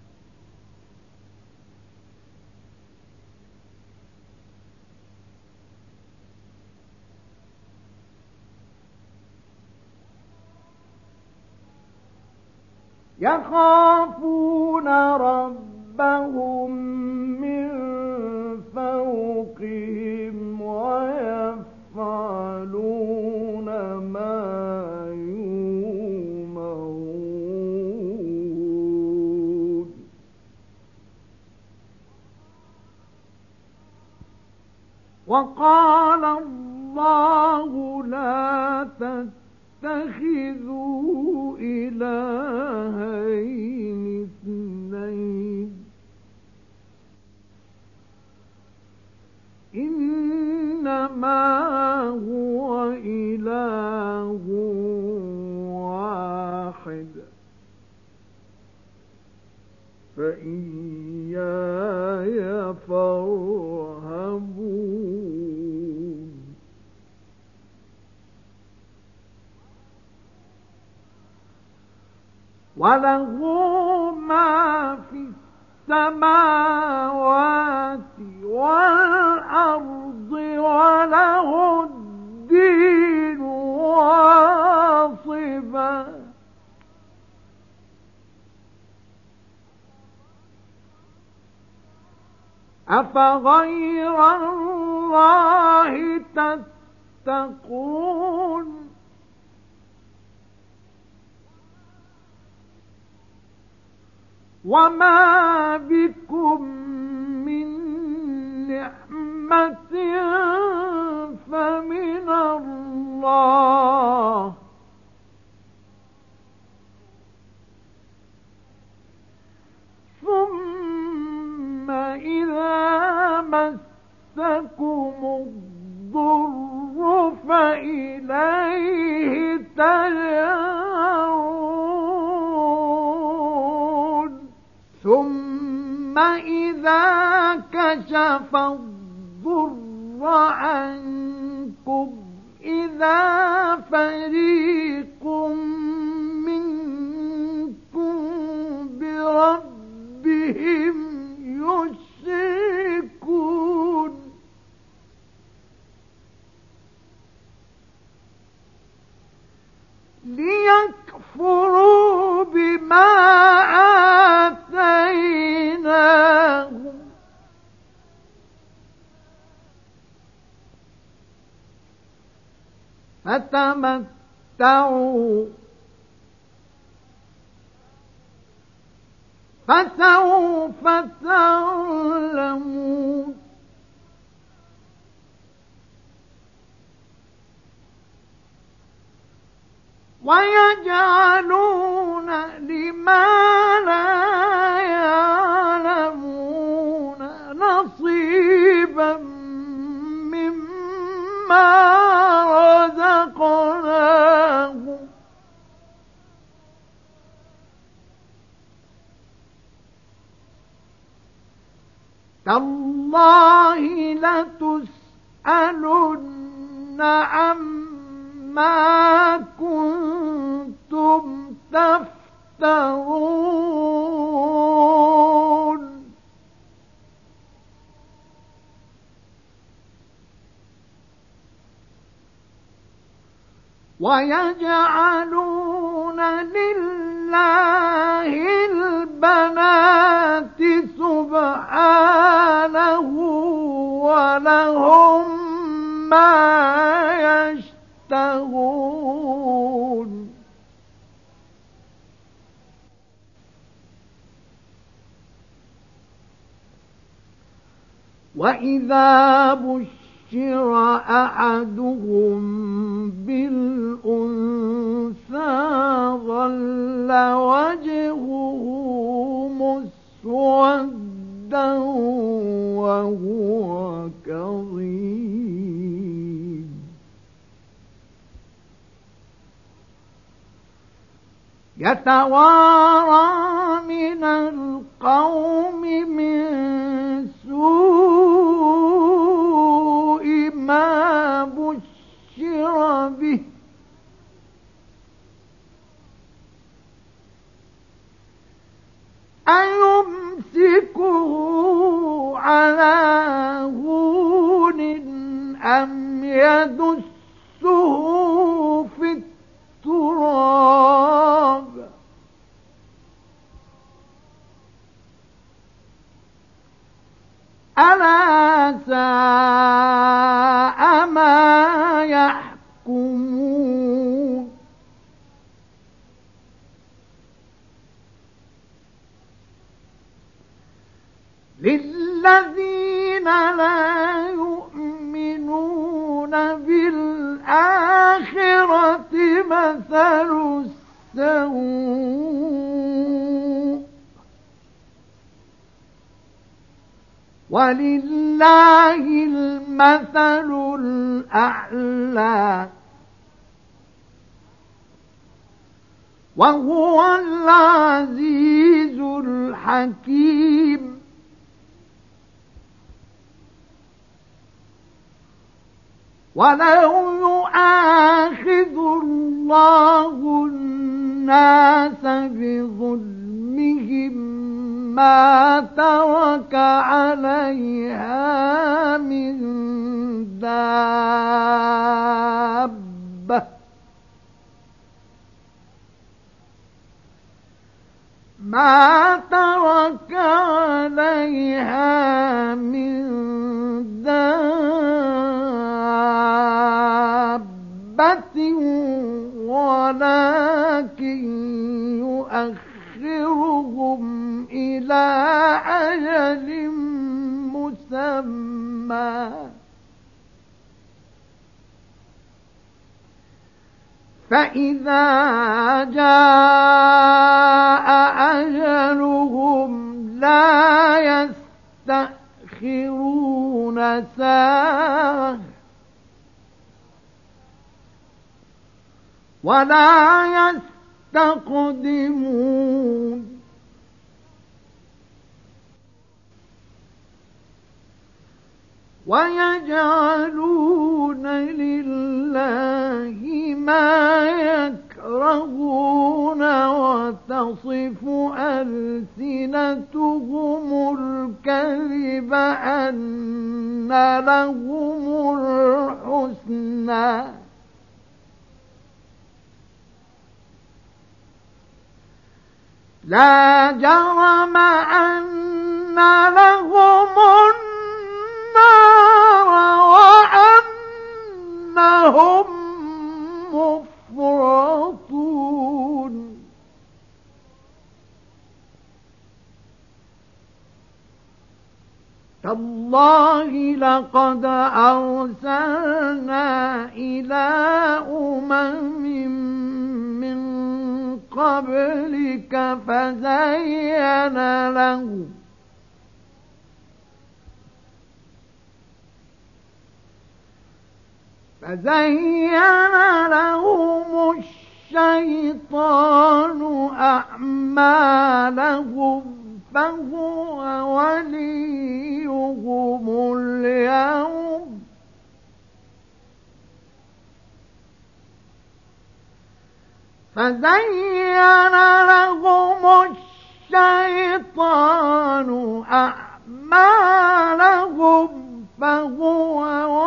يخافون ربهم من فوقهم ويفعلون ما يؤمرون وقال الله لا تتخذوا إلهين اثنين إنما هو إله واحد فإياي فارهبون وله ما في السماوات والأرض وله الدين أفغير الله تتقون وما بكم من نعمة فمن الله ثم إذا مسكم الضر فإليه تجأرون ثم إذا كشف الضر عنكم إذا فريق منكم بربهم يشركون ليكفروا بما آتيناهم فتمتعوا فسوف تعلمون ويجعلون لما لا يعلمون نصيبا مما رزقناهم تالله لتسألن عما كنتم تفترون ويجعلون لله البنات سبحانه ولهم ما يشتهون وإذا بشر أحدهم بالأنثى ظل وجهه مسودا وهو كظيم يتوارى من القوم من سوء ما بشر به أيمسكه على هون أم يدسه في التراب ألا ساء ما يحكمون للذين لا يؤمنون بالآخرة مثل السوء ولله المثل الأعلى وهو العزيز الحكيم ولو يؤاخذ الله الناس بظلمهم ما ترك عليها من دابة ما ترك عليها من دابة ولكن يؤخرهم إلى أجل مسمى فإذا جاء أجلهم لا يستأخرون ساعة ولا يستقدمون ويجعلون لله ما يكرهون وتصف ألسنتهم الكذب أن لهم الحسنى لا جرم أن لهم النار وأنهم مفرطون تالله لقد أرسلنا إلى أمم من قبلك فزين لهم فزين لهم الشيطان أعمالهم فهو وليهم اليوم فزين لهم الشيطان أعمالهم فهو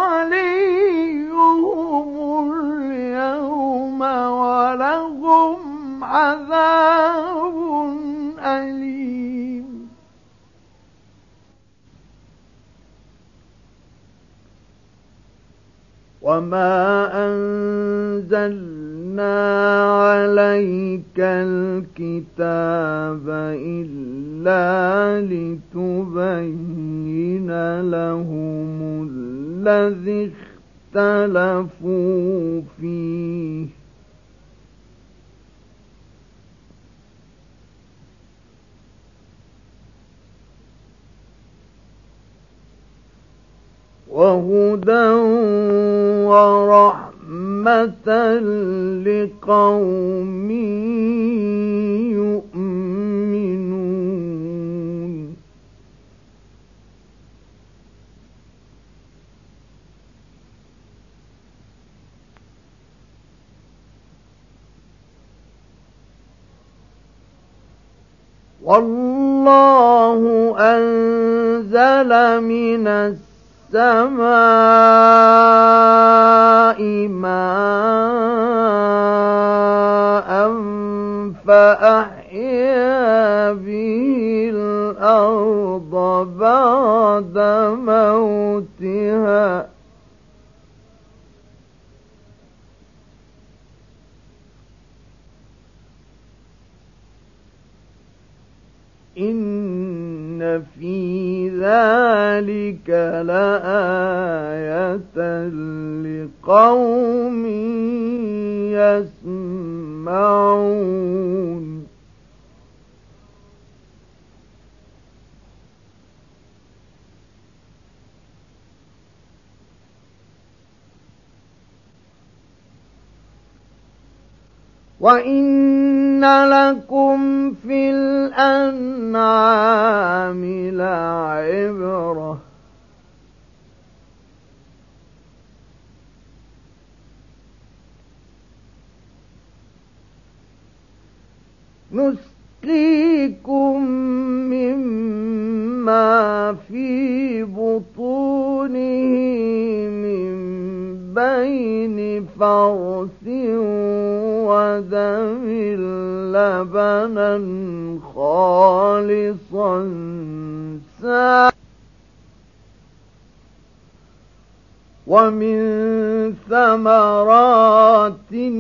وليهم اليوم ولهم عذاب أليم وما أنزلنا عليك الكتاب إلا لتبين لهم الذي اختلفوا فيه وهدى ورحمة لقوم يؤمنون والله أنزل من السماء ماء فأحيا به الأرض بعد موتها إن في ذلك لآية لقوم يسمعون وَإِنَّ لَكُمْ فِي الْأَنْعَامِ لَعِبْرَةً نسقيكم مما في بطونه من بين فرث ودم لبنا خالصا سائغا ومن ثمرات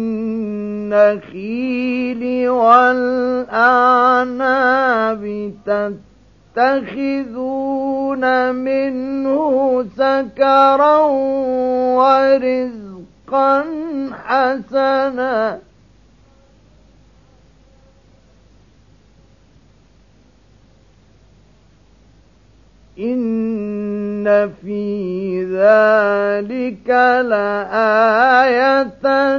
النخيل والأعناب تتخذون منه سكرا ورزقا حسنا إن في ذلك لآية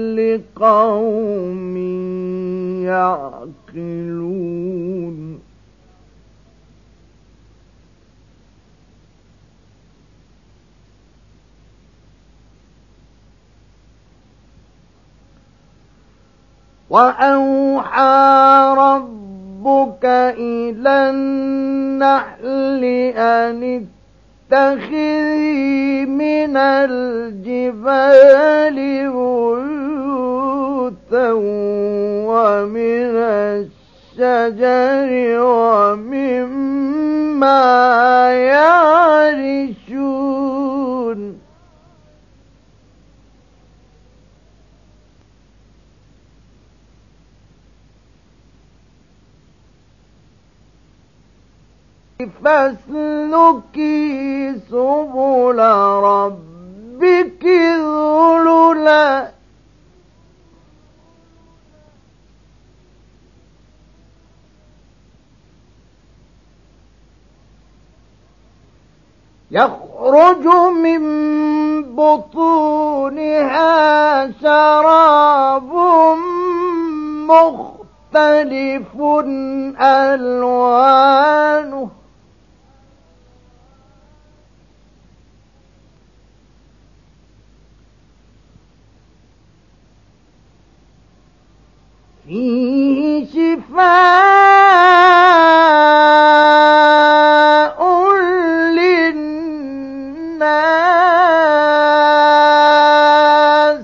لقوم يعقلون وأوحى ربك إلى النحل أن اتخذي من الجبال بيوتا ومن الشجر ومما يعرشون فاسلكي سبل ربك ذللا يخرج من بطونها شراب مختلف ألوانه فيه شفاء للناس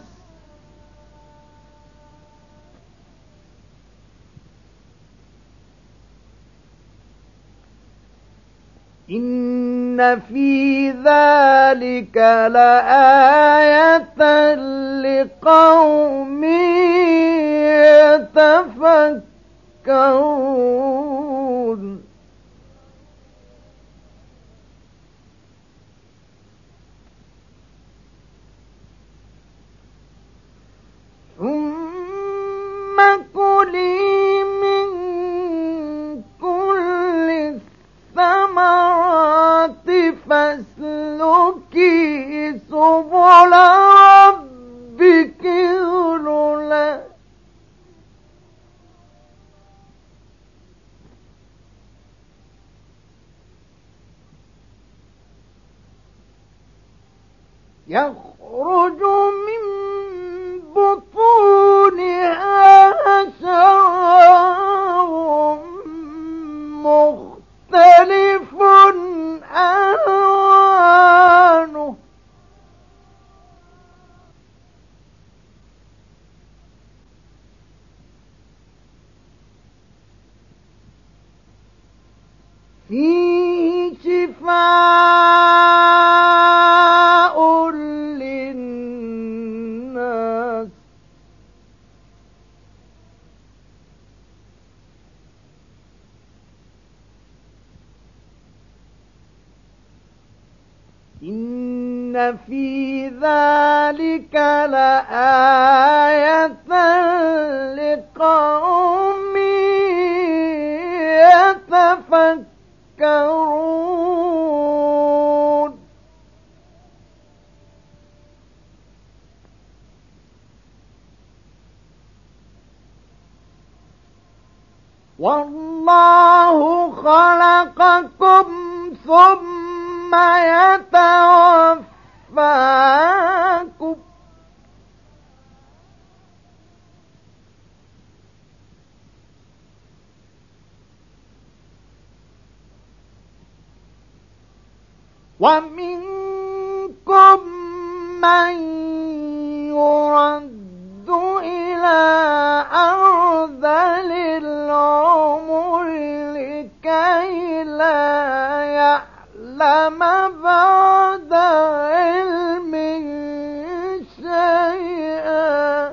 إن في ذلك لآية لقوم يتفكرون ثم كلي من كل الثمرات فاسلكي سبل ربك ذللا يخرج من بطونها شراب مختلف ألوانه فيه شفاء للناس إن في ذلك لآية لقوم يتفكرون والله خلقكم ثم يتوفاكم ومنكم من يرد إلى أرذل العمر لكي لا يعلم بعد علم شيئا.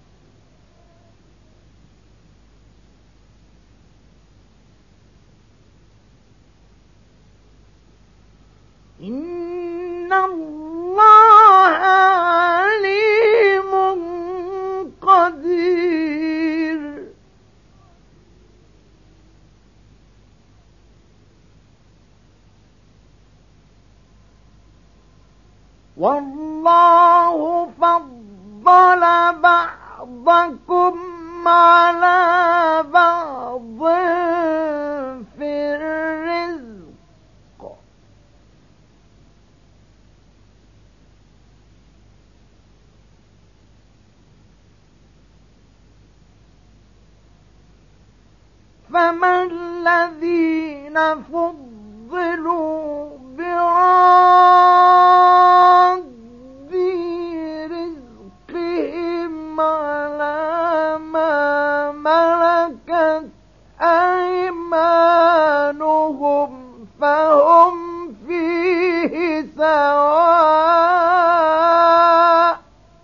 إن الله عليم قدير. والله فضل بعضكم على بعض في الرزق، فما الذين فضلوا براد رزقهم على ما ملكت أيمانهم فهم فيه سواء.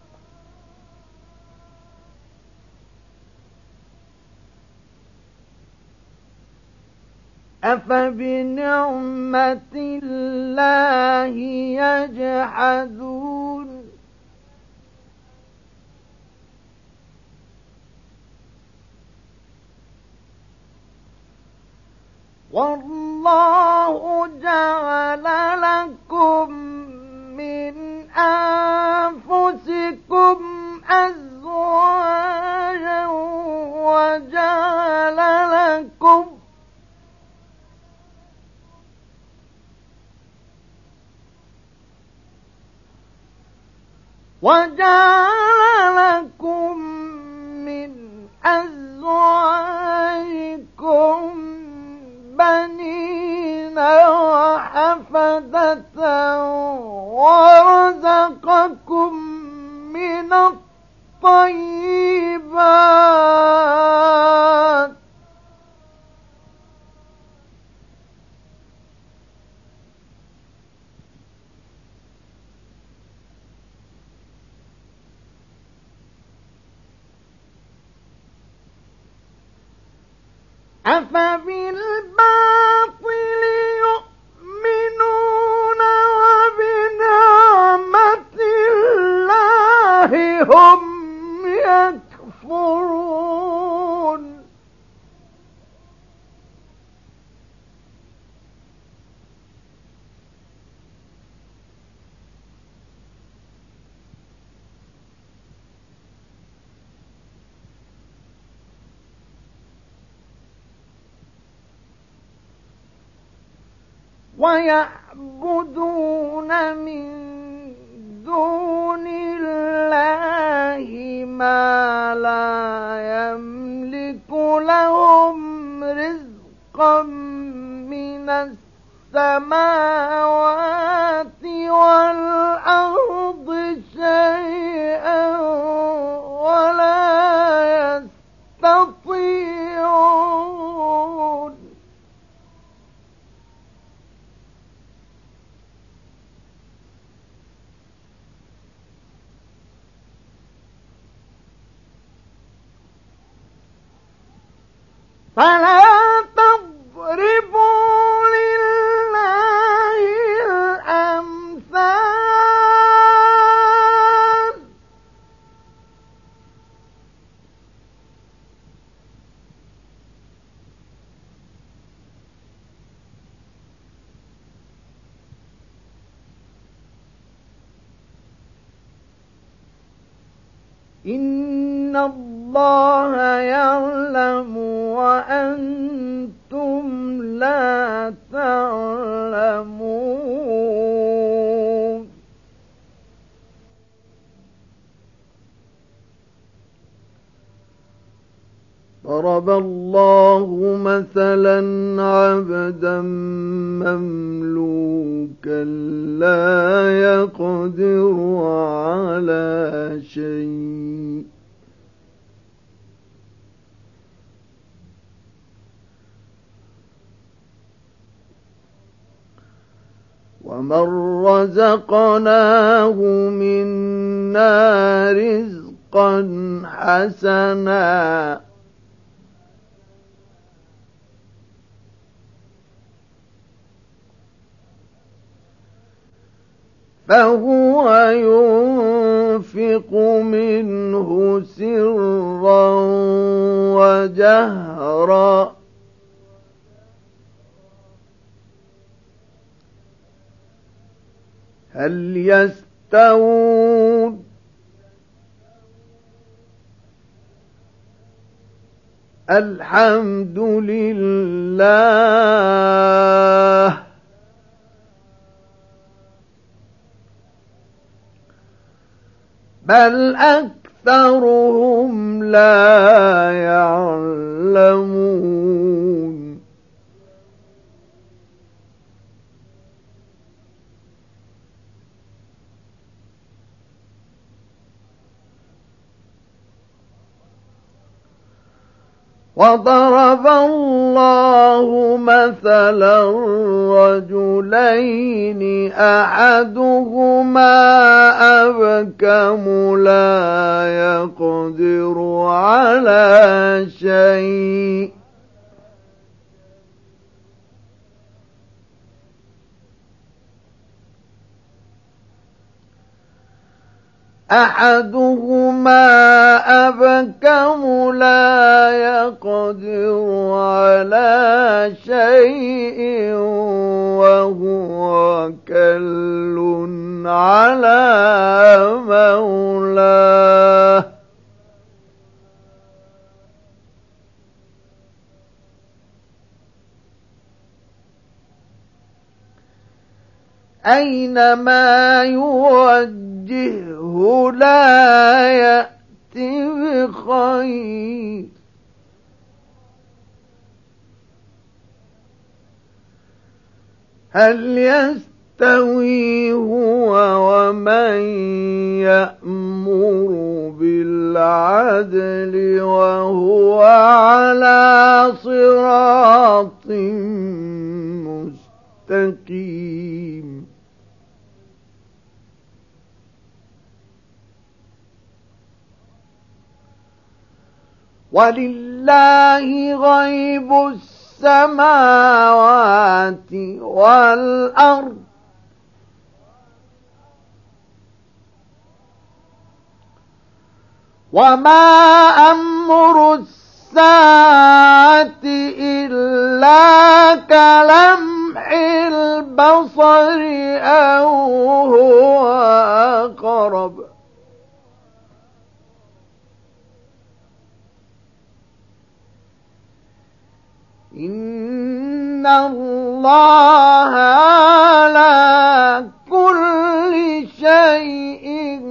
أفبنعمة الله يجحدون. والله جعل لكم من أنفسكم أزواجا وجعل لكم وجعل لكم من أزواجكم بنين وحفدة ورزقكم من الطيبات أفبالباطل يؤمنون وبنعمة الله هم يكفرون. ويعبدون من دون الله ما لا يملك لهم رزقا من السماوات والأرض شيئا ولا يستطيعون. فلا تضربوا لله الأمثال إن الله يعلم وأنتم لا تعلمون. ضرب الله مثلا عبدا مملوكا لا يقدر على شيء ومن رزقناه منا رزقا حسنا فهو ينفق منه سرا وجهرا هل يستوون الحمد لله بل أكثرهم لا يعلمون وضرب الله مثلا رجلين أحدهما أبكم لا يقدر على شيء أحدهما أبكم لا يقدر على شيء وهو كل على مولاه أينما يوجهه لا يأتي بخير هل يستوي هو ومن يأمر بالعدل وهو على صراط مستقيم ولله غيب السماوات والأرض وما أمر الساعة إلا كلمح البصر أو هو أقرب إن الله على كل شيء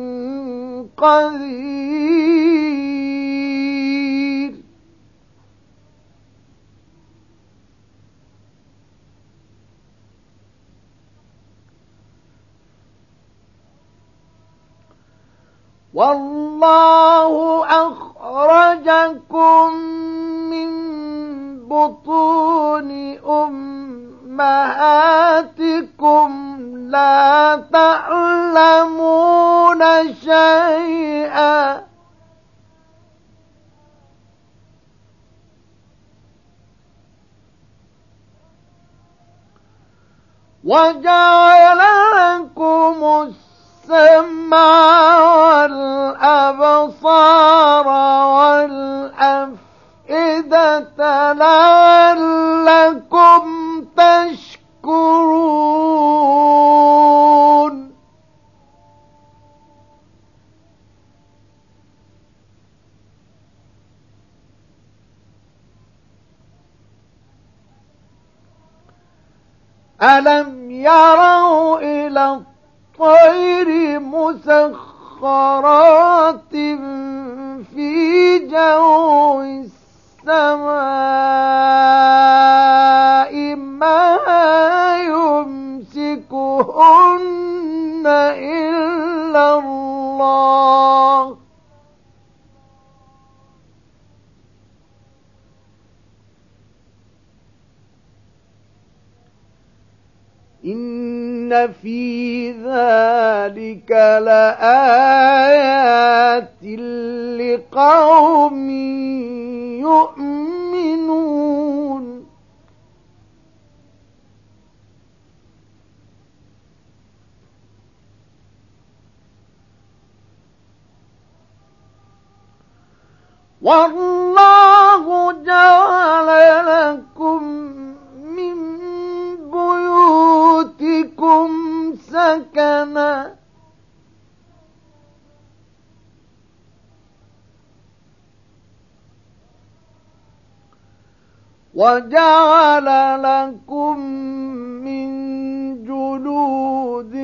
قدير والله أخرجكم من بطون أمهاتكم لا تعلمون شيئا وجعل لكم السمع والأبصار والأفئدة لعلكم تشكرون ألم يروا إلى الطير مسخرات في جو السماء ما يمسكهن إلا الله إن في ذلك لآيات لقوم يؤمنون والله جعل لكم من بيوتكم سكنا وجعل لكم من جلود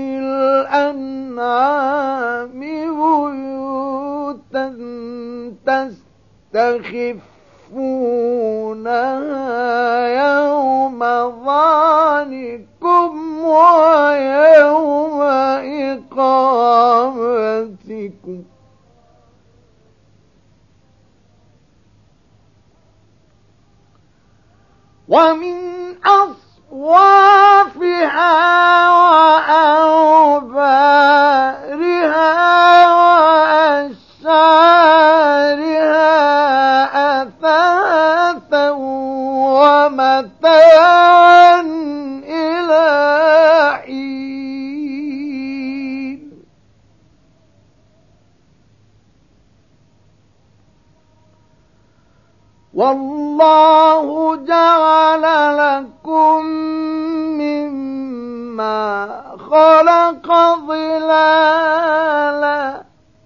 الأنعام بيوتا تستخفونها يوم ظعنكم ويوم إقامتكم ومن أصوافها وأوبارها وأشعارها أثاثا ومتاعا إلى حين والله جعل لكم مما خلق ظلالا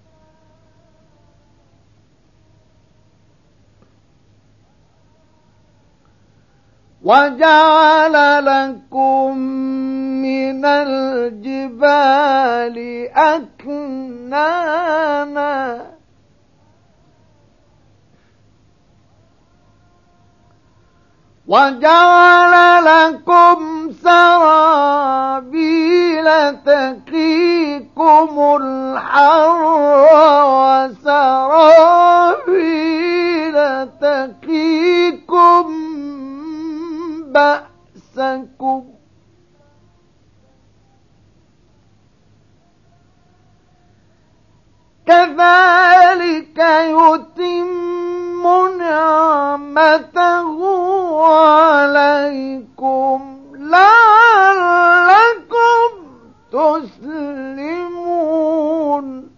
وجعل لكم من الجبال أكنانا وجعل لكم سرابيل تقيكم الحر وسرابيل تقيكم بأسكم كذلك يتم نعمته عليكم لعلكم تسلمون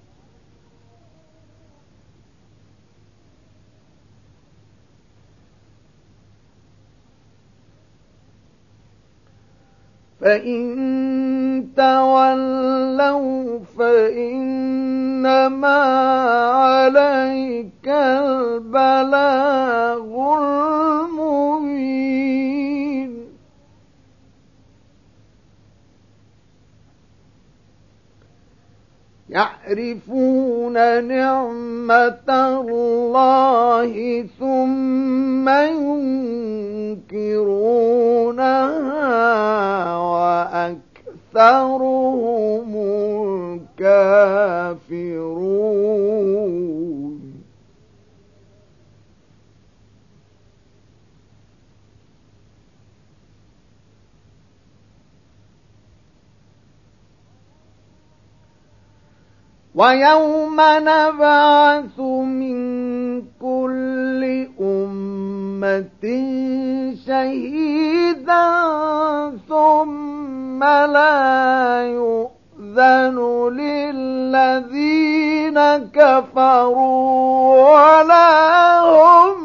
فإن تولوا فإنما عليك البلاغ المبين يعرفون نعمة الله ثم ينكرونها وأكثرهم الكافرون ويوم نبعث من كل أمة شهيدا ثم لا يؤذن للذين كفروا ولا هم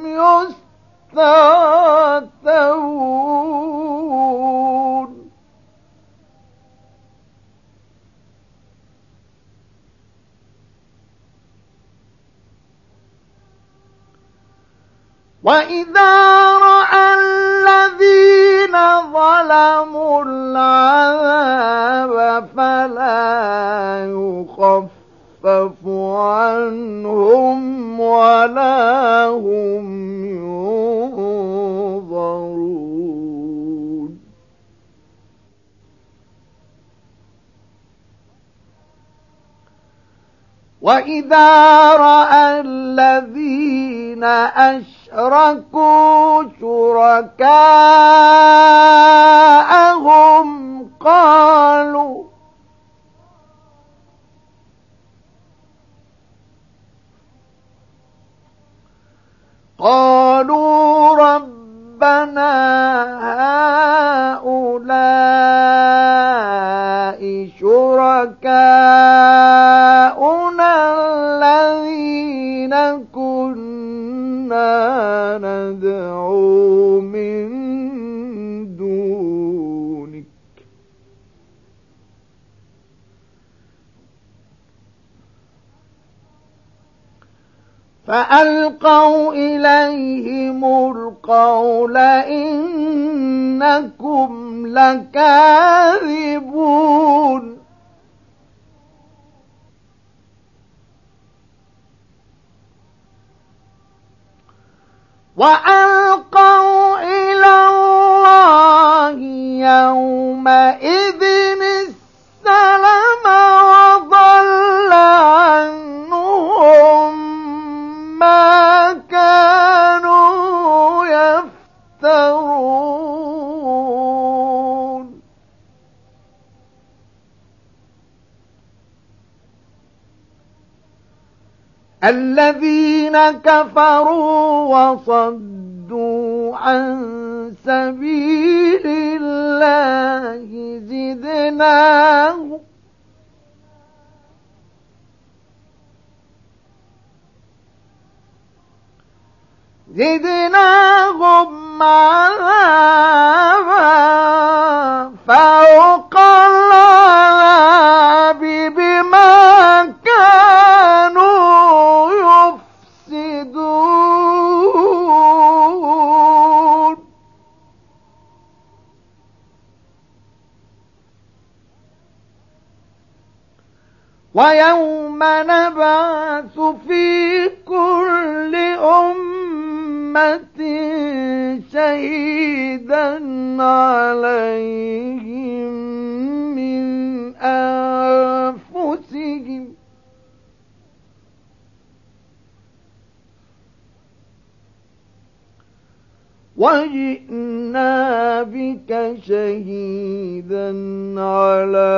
يستعتبون وإذا رأى الذين ظلموا العذاب فلا يخفف عنهم ولا هم ينظرون وإذا رأى الذين أشركوا شركاءهم قالوا قالوا قالوا ربنا هؤلاء شركاؤنا الذين كنا ندعو من دونك فألقوا إليهم القول إنكم لكاذبون وألقوا إلى الله يومئذ السلم وضل عنهم ما كانوا يفترون الذين كفروا وصدوا عن سبيل الله زدناهم زدناهم عذابا فوق العذاب بما كانوا يفسدون ويوم نبعث في كل أمة شهيدا عليهم من أنفسهم وجئنا بك شهيدا على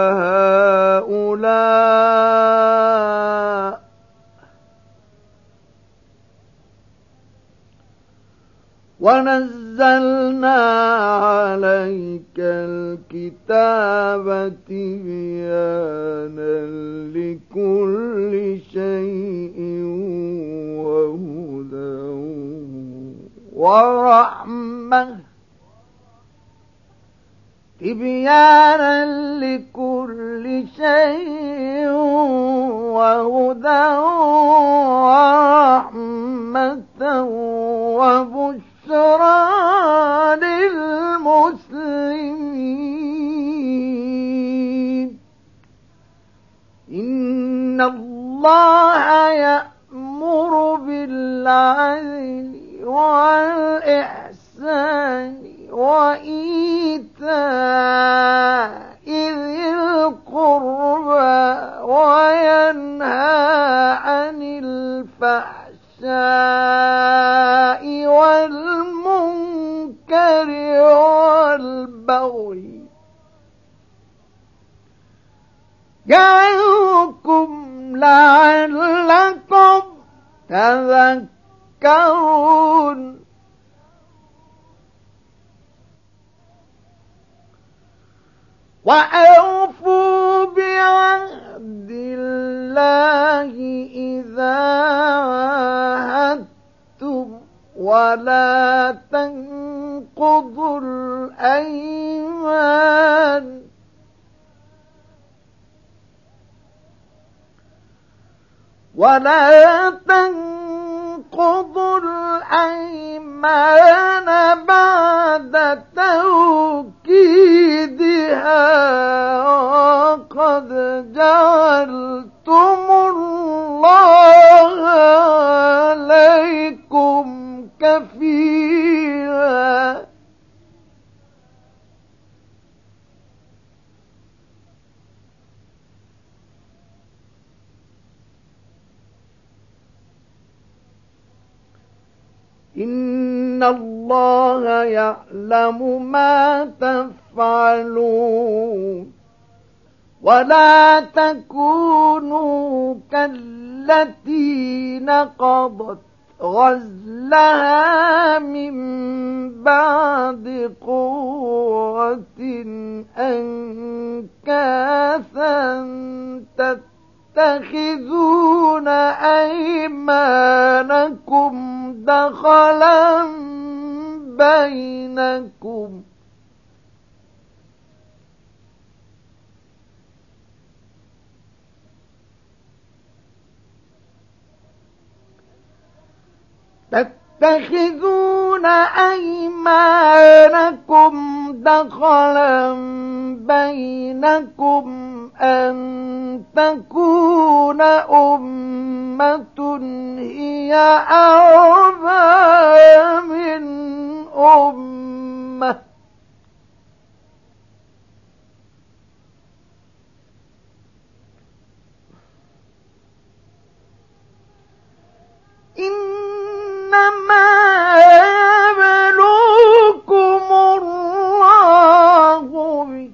هؤلاء ونزلنا عليك الكتاب تبيانا لكل شيء وهدى ورحمة تبيانا لكل شيء وهدى ورحمة وبشرى للمسلمين إن الله يأمر بالعدل والإحسان وإيتاء ذي القربى وينهى عن الفحشاء والمنكر والبغي يعظكم لعلكم تذكرون وأوفوا بعهد الله إذا عاهدتم ولا تنقضوا الأيمان ولا تنقضوا الأيمان بعد توكيدها وقد جعلتم الله عليكم كفيلا إن الله يعلم ما تفعلون ولا تكونوا كالتي نقضت غزلها من بعد قوة أنكاثا تتخذون أيمانكم دخلا بينكم تتخذون أيمانكم دخلا بينكم أن تكون أمة هي أربى من أمة إنما يبلوكم الله به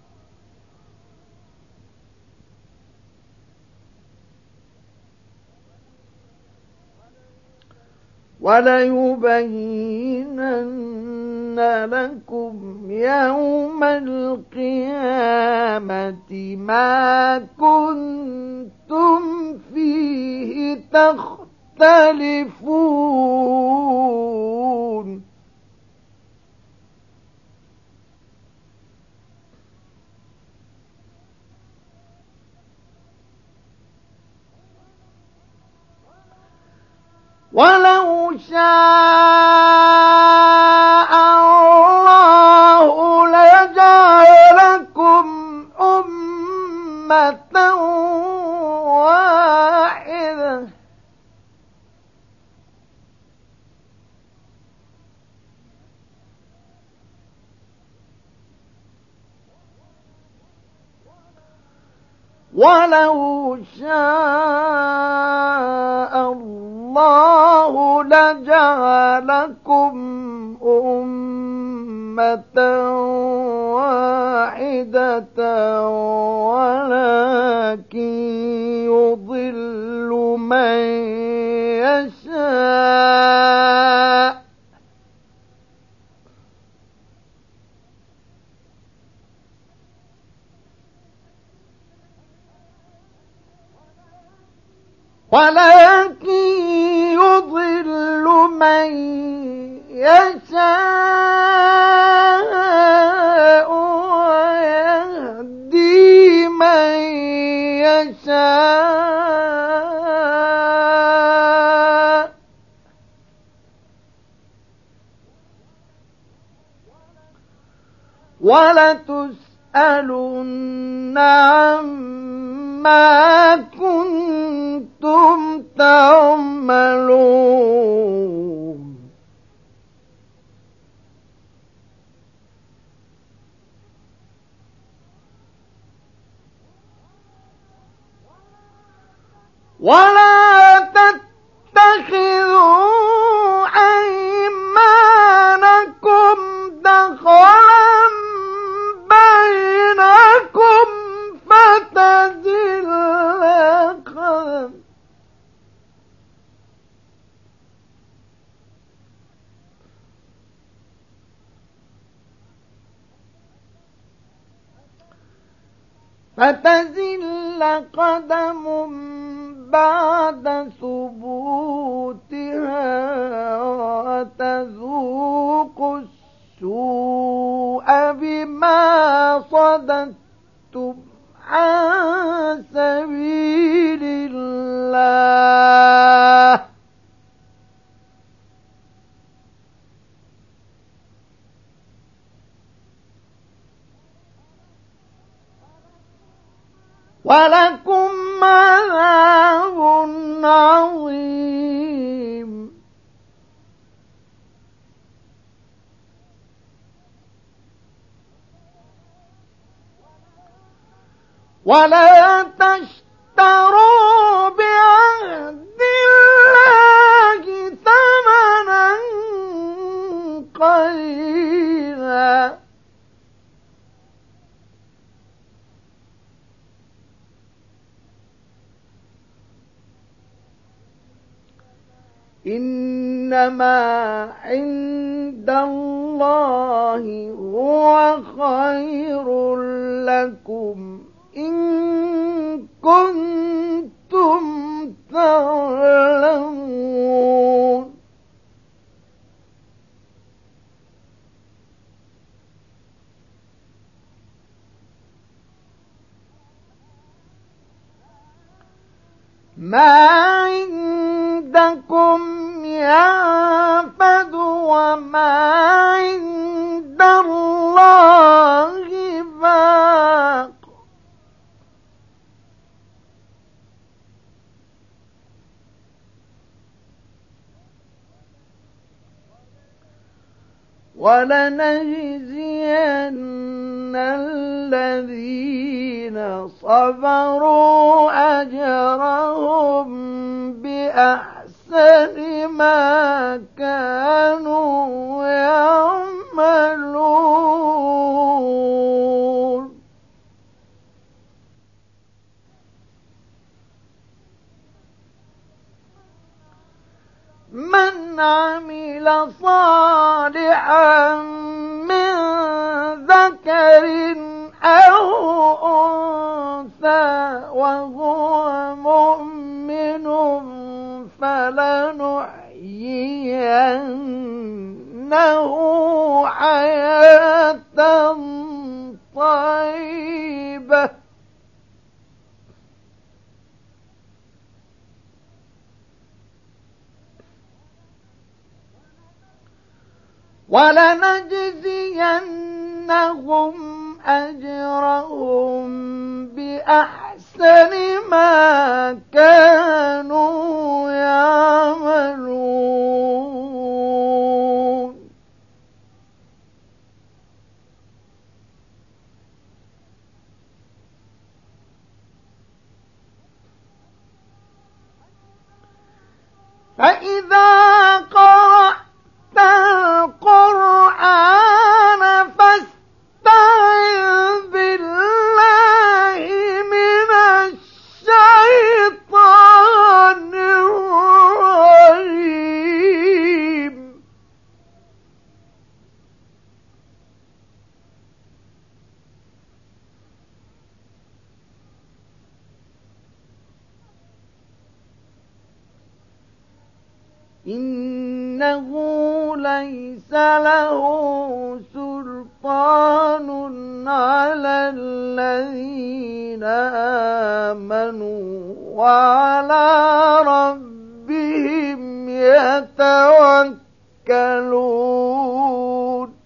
وليبينن لكم يوم القيامة ما كنتم فيه تختلفون ولو شاء الله لجعلكم أمة واحدة ولو شاء الله لجعلكم أمة واحدة ولكن يضل من يشاء ولكن يضل من يشاء ويهدي من يشاء ولتسألن عما كنتم تعملون ولا تتخذوا أيمانكم دخلا بينكم فتزل قدم فتزل قدم بعد ثبوتها وتذوق السوء بما صددتم عن سبيل الله ولكم عذاب عظيم ولا تشتروا بعهد الله ثمنا قليلا إنما عند الله هو خير لكم إن كنتم تعلمون ما عندكم ينفد وما عند الله باق ولنجزين الذين صبروا أجرهم بأحسن ما كانوا يعملون من عمل صالحا من ذكر أو أنثى وهو مؤمن فلنحيينه حياة طيبة ولنجزينهم أجرهم بأحسن ما كانوا يعملون فإذا قرأت القرآن فاستعذ بالله من الشيطان الرجيم إنه ليس له سلطان على الذين آمنوا وعلى ربهم يتوكلون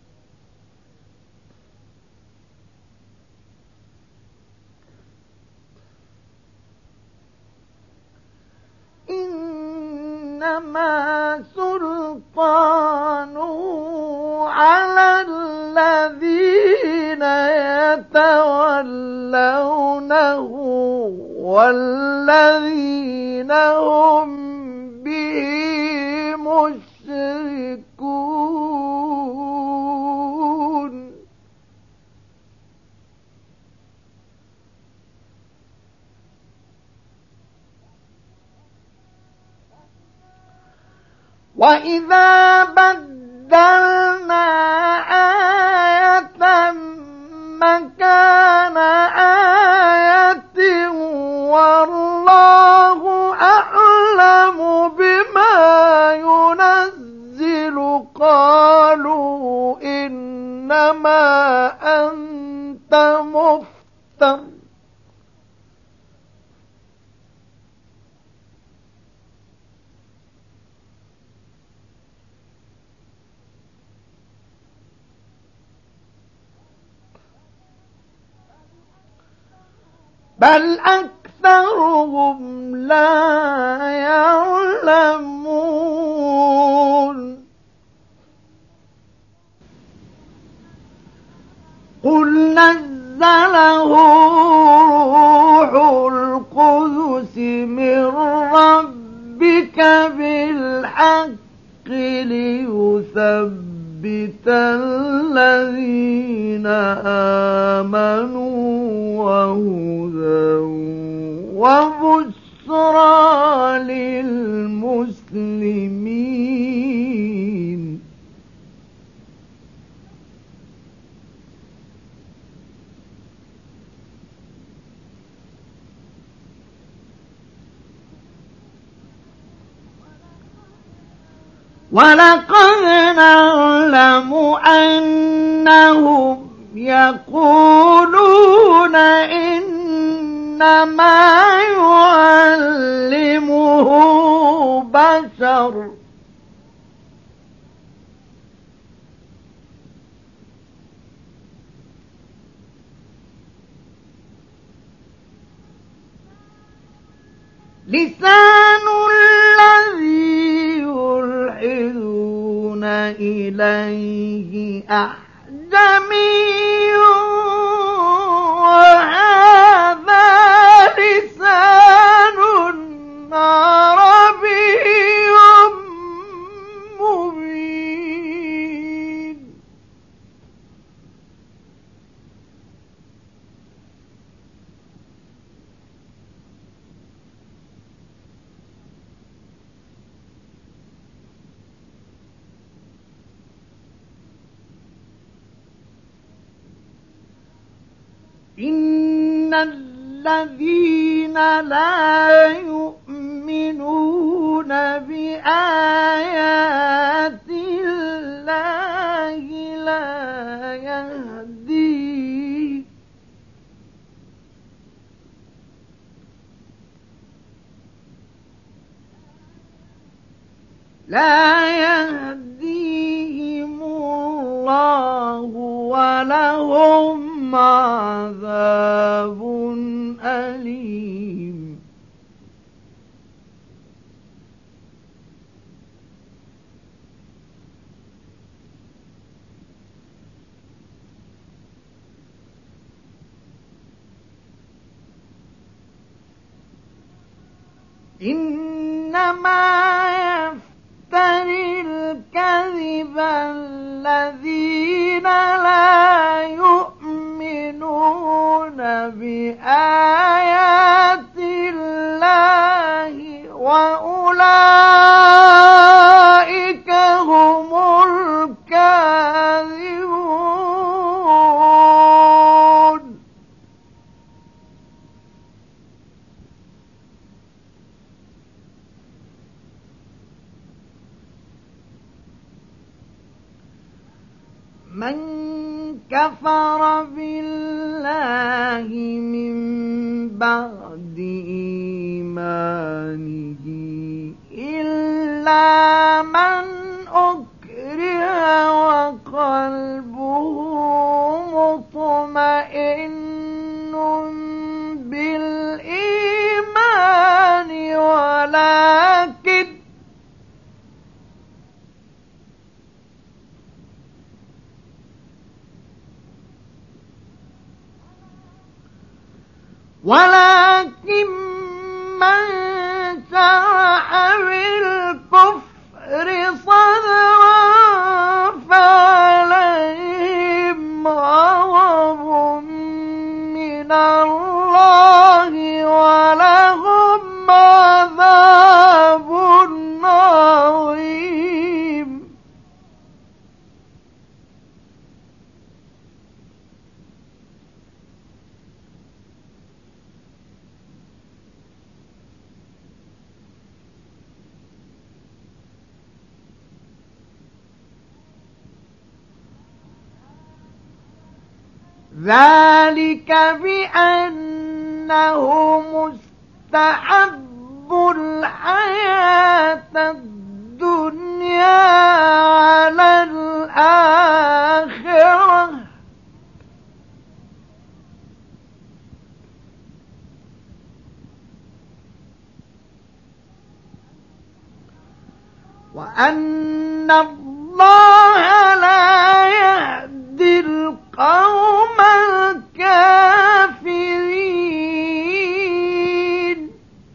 إنما سلطانه على الذين يتولونه والذين هم به مشركون وإذا بدلنا آية مكان آية والله أعلم بما ينزل قالوا إنما أنت مفتر بل أكثرهم لا يعلمون قل نزله روح القدس من ربك بالحق ليثبت الذين آمنوا وهدى وبشرى للمسلمين ولقد نعلم أنهم يقولون إنما يعلمه بشر لسان الذي يلحدون إليه أعجمي وهذا لسان عربي مبين إن الذين لا يؤمنون بآيات الله لا يهدي لا يهديهم الله ولهم عذاب أليم إنما يفتري الكذب الذين لا يؤمنون بآيات الله وأولئك هم الكاذبون من كفر بالله من بعد إيمانه إلا من أكره وقلبه مطمئن بالإيمان ولكن ولكن من شرح بالكفر صدرا فعليهم غضب من الله ولهم عذاب عظيم ذلك بأنه مستحب الحياة الدنيا على الآخرة وأن الله لا يهدي القوم الكافرين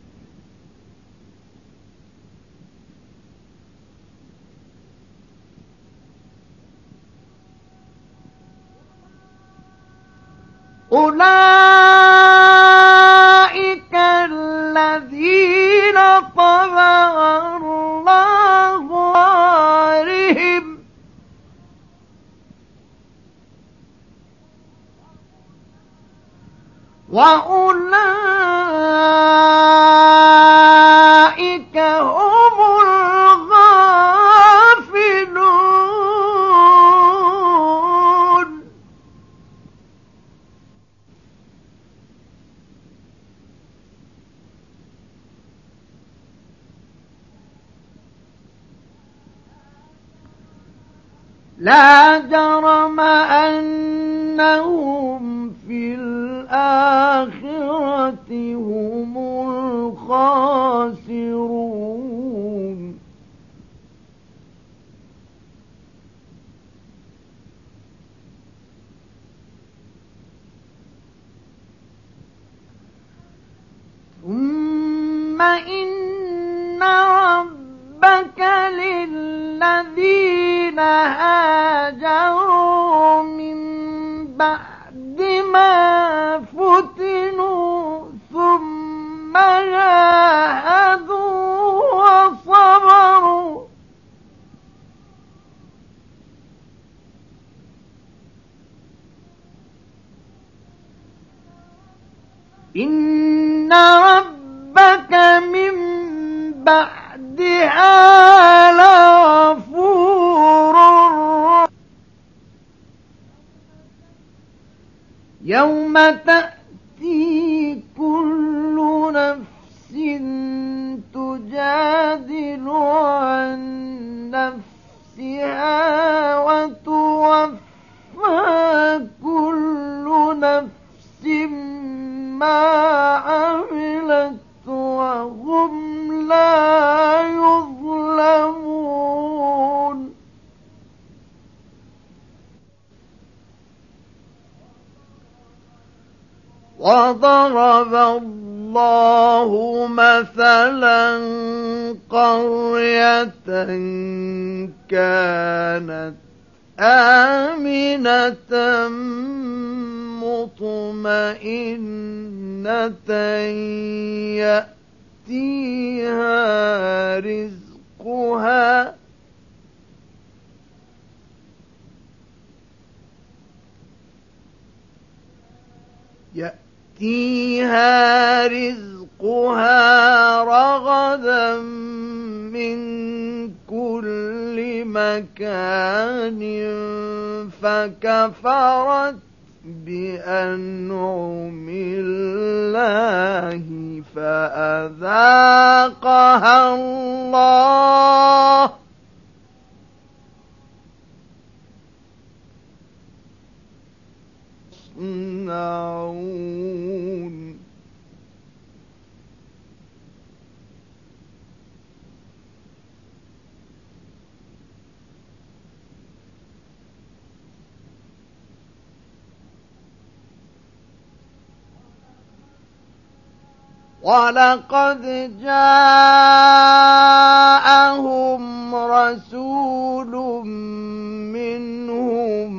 أولئك الذين طبع الله عليهم وأولئك هم الغافلون لا جرم أنهم في الآخرة هم الخاسرون ثم إن ربك للذين هاجروا من بعد ما فتنوا ثم جاهدوا وصبروا إن ربك من بعدها لغفور يوم تأتي كل نفس تجادل عن نفسها وتوفى كل نفس ما عملت وهم لا يظلمون وضرب الله مثلا قرية كانت آمنة مطمئنة يأتيها رزقها يأتيها رزقها رغدا من كل مكان فكفرت بأنعم الله فأذاقها الله يصنعون وَلَقَدْ جَاءَهُمْ رَسُولٌ مِّنْهُمْ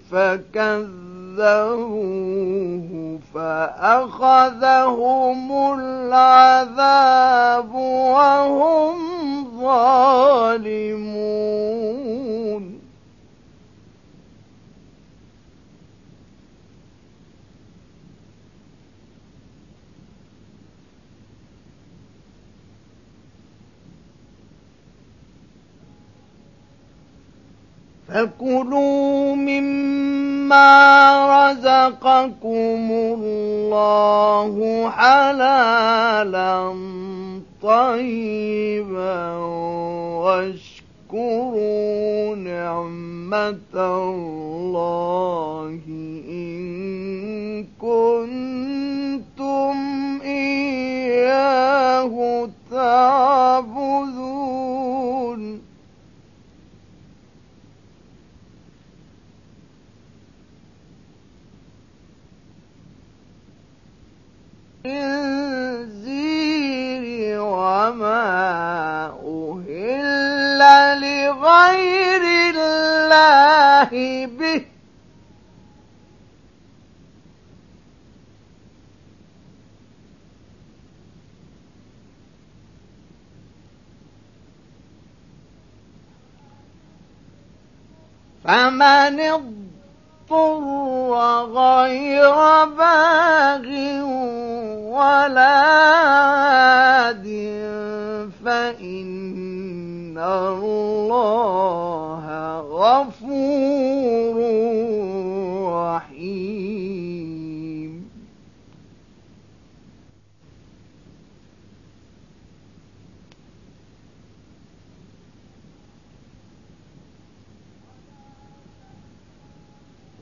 فَكَذَّبُوهُ فَأَخَذَهُمُ الْعَذَابُ وَهُمْ ظَالِمُونَ فكلوا مما رزقكم الله حلالا طيبا واشكروا نعمة الله إن كنتم إياه تعبدون الخنزير وما أهل لغير الله به فمن اضطر غير باغ ولا عاد فإن الله غفور رحيم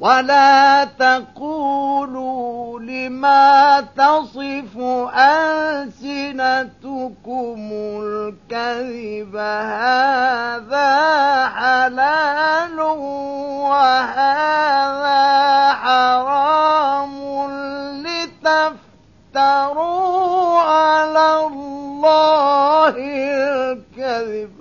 ولا تقولوا لما تصف ألسنتكم الكذب هذا حلال وهذا حرام لتفتروا على الله الكذب.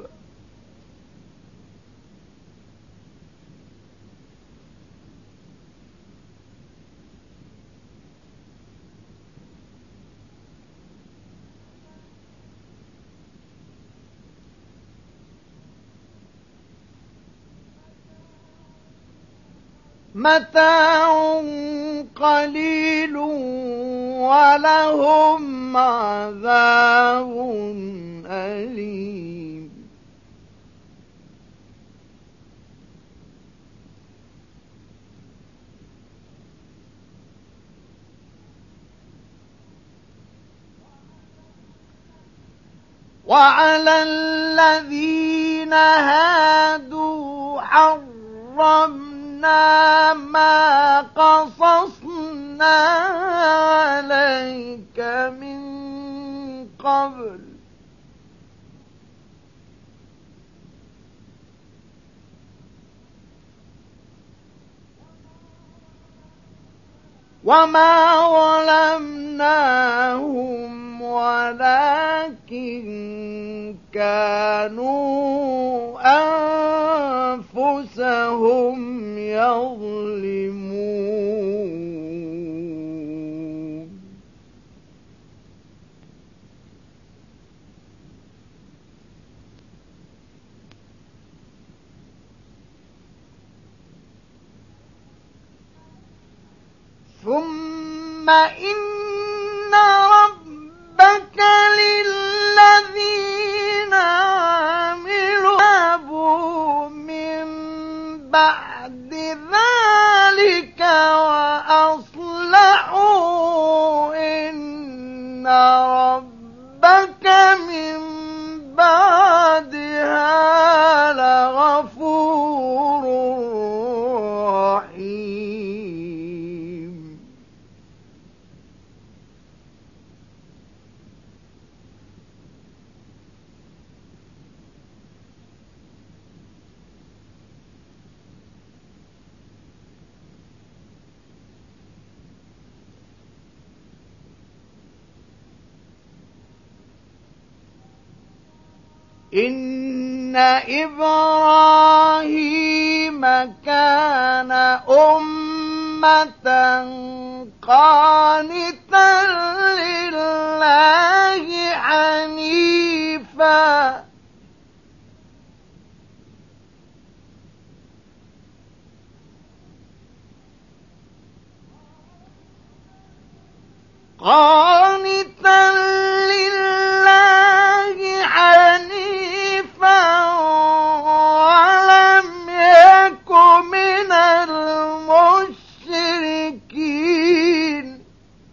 متاع قليل ولهم عذاب أليم. وعلى الذين هادوا حرمنا ما قصصنا عليك من قبل وما ظلمناهم ولكن كانوا أنفسهم يظلمون. ثم إن ربك للذين عملوا من بعد ذلك وأصلحوا إن ربك من بعدها لغفور رحيم. إن إبراهيم كان أمة قانتا لله حنيفا قانتا لله حنيفا ولم يك من المشركين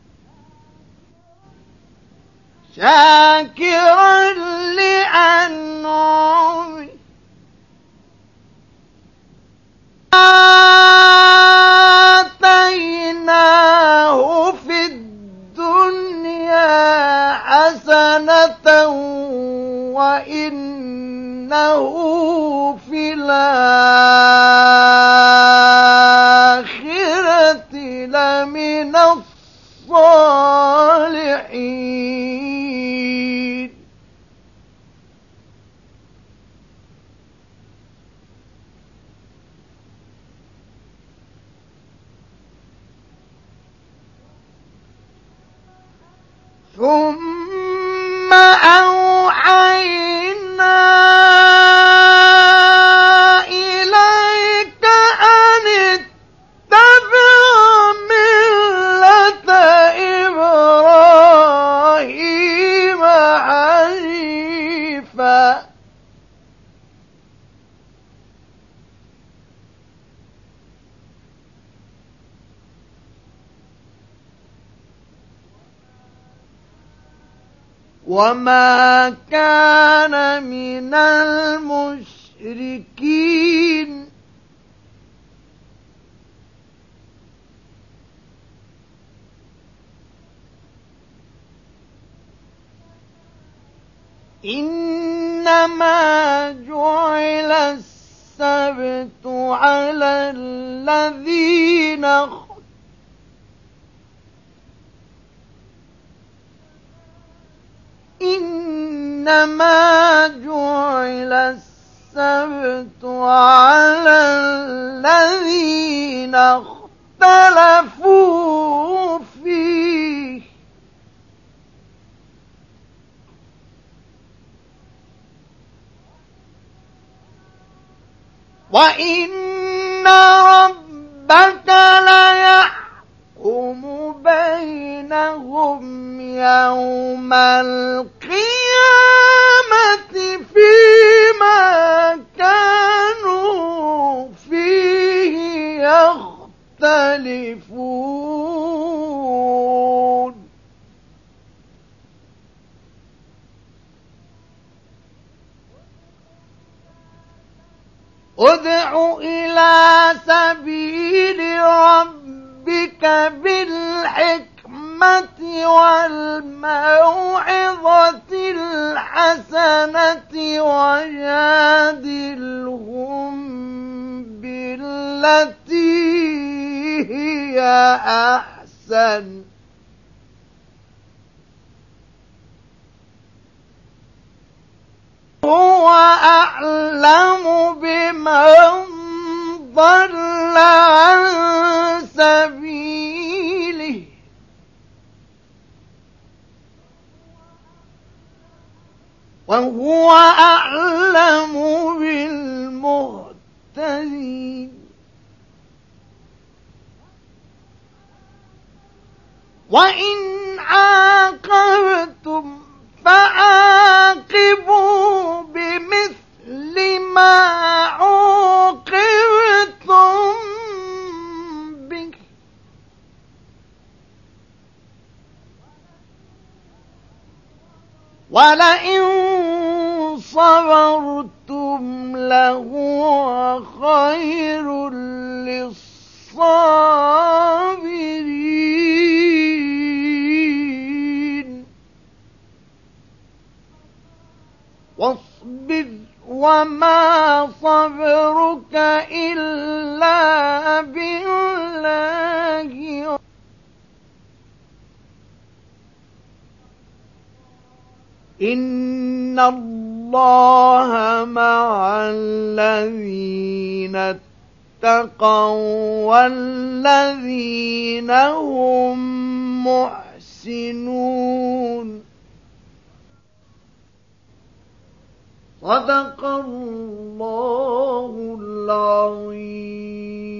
شاكرا لأنعمه آتيناه في الدنيا حسنة وإنه في الآخرة لمن الصالحين. ثم أوحينا إليك أن اتبع ملة إبراهيم حنيفا وما كان من المشركين إنما جعل السبت على الذين إنما جعل السبت على الذين اختلفوا فيه وإن ربك ليحكم بينهم يوم القيامة فيما كانوا فيه يختلفون ادع إلى سبيل ربك بالحكمة والموعظة الحسنة وجادلهم بالتي هي أحسن هو أعلم بمن ضل عن سبيله وهو أعلم بالمهتدين وإن عاقبتم فعاقبوا بمثل ما عوقبتم به ولئن صبرتم لهو خير للصابرين واصبر وما صبرك إلا بالله إن الله مع الذين اتقوا والذين هم محسنون صدق الله العظيم.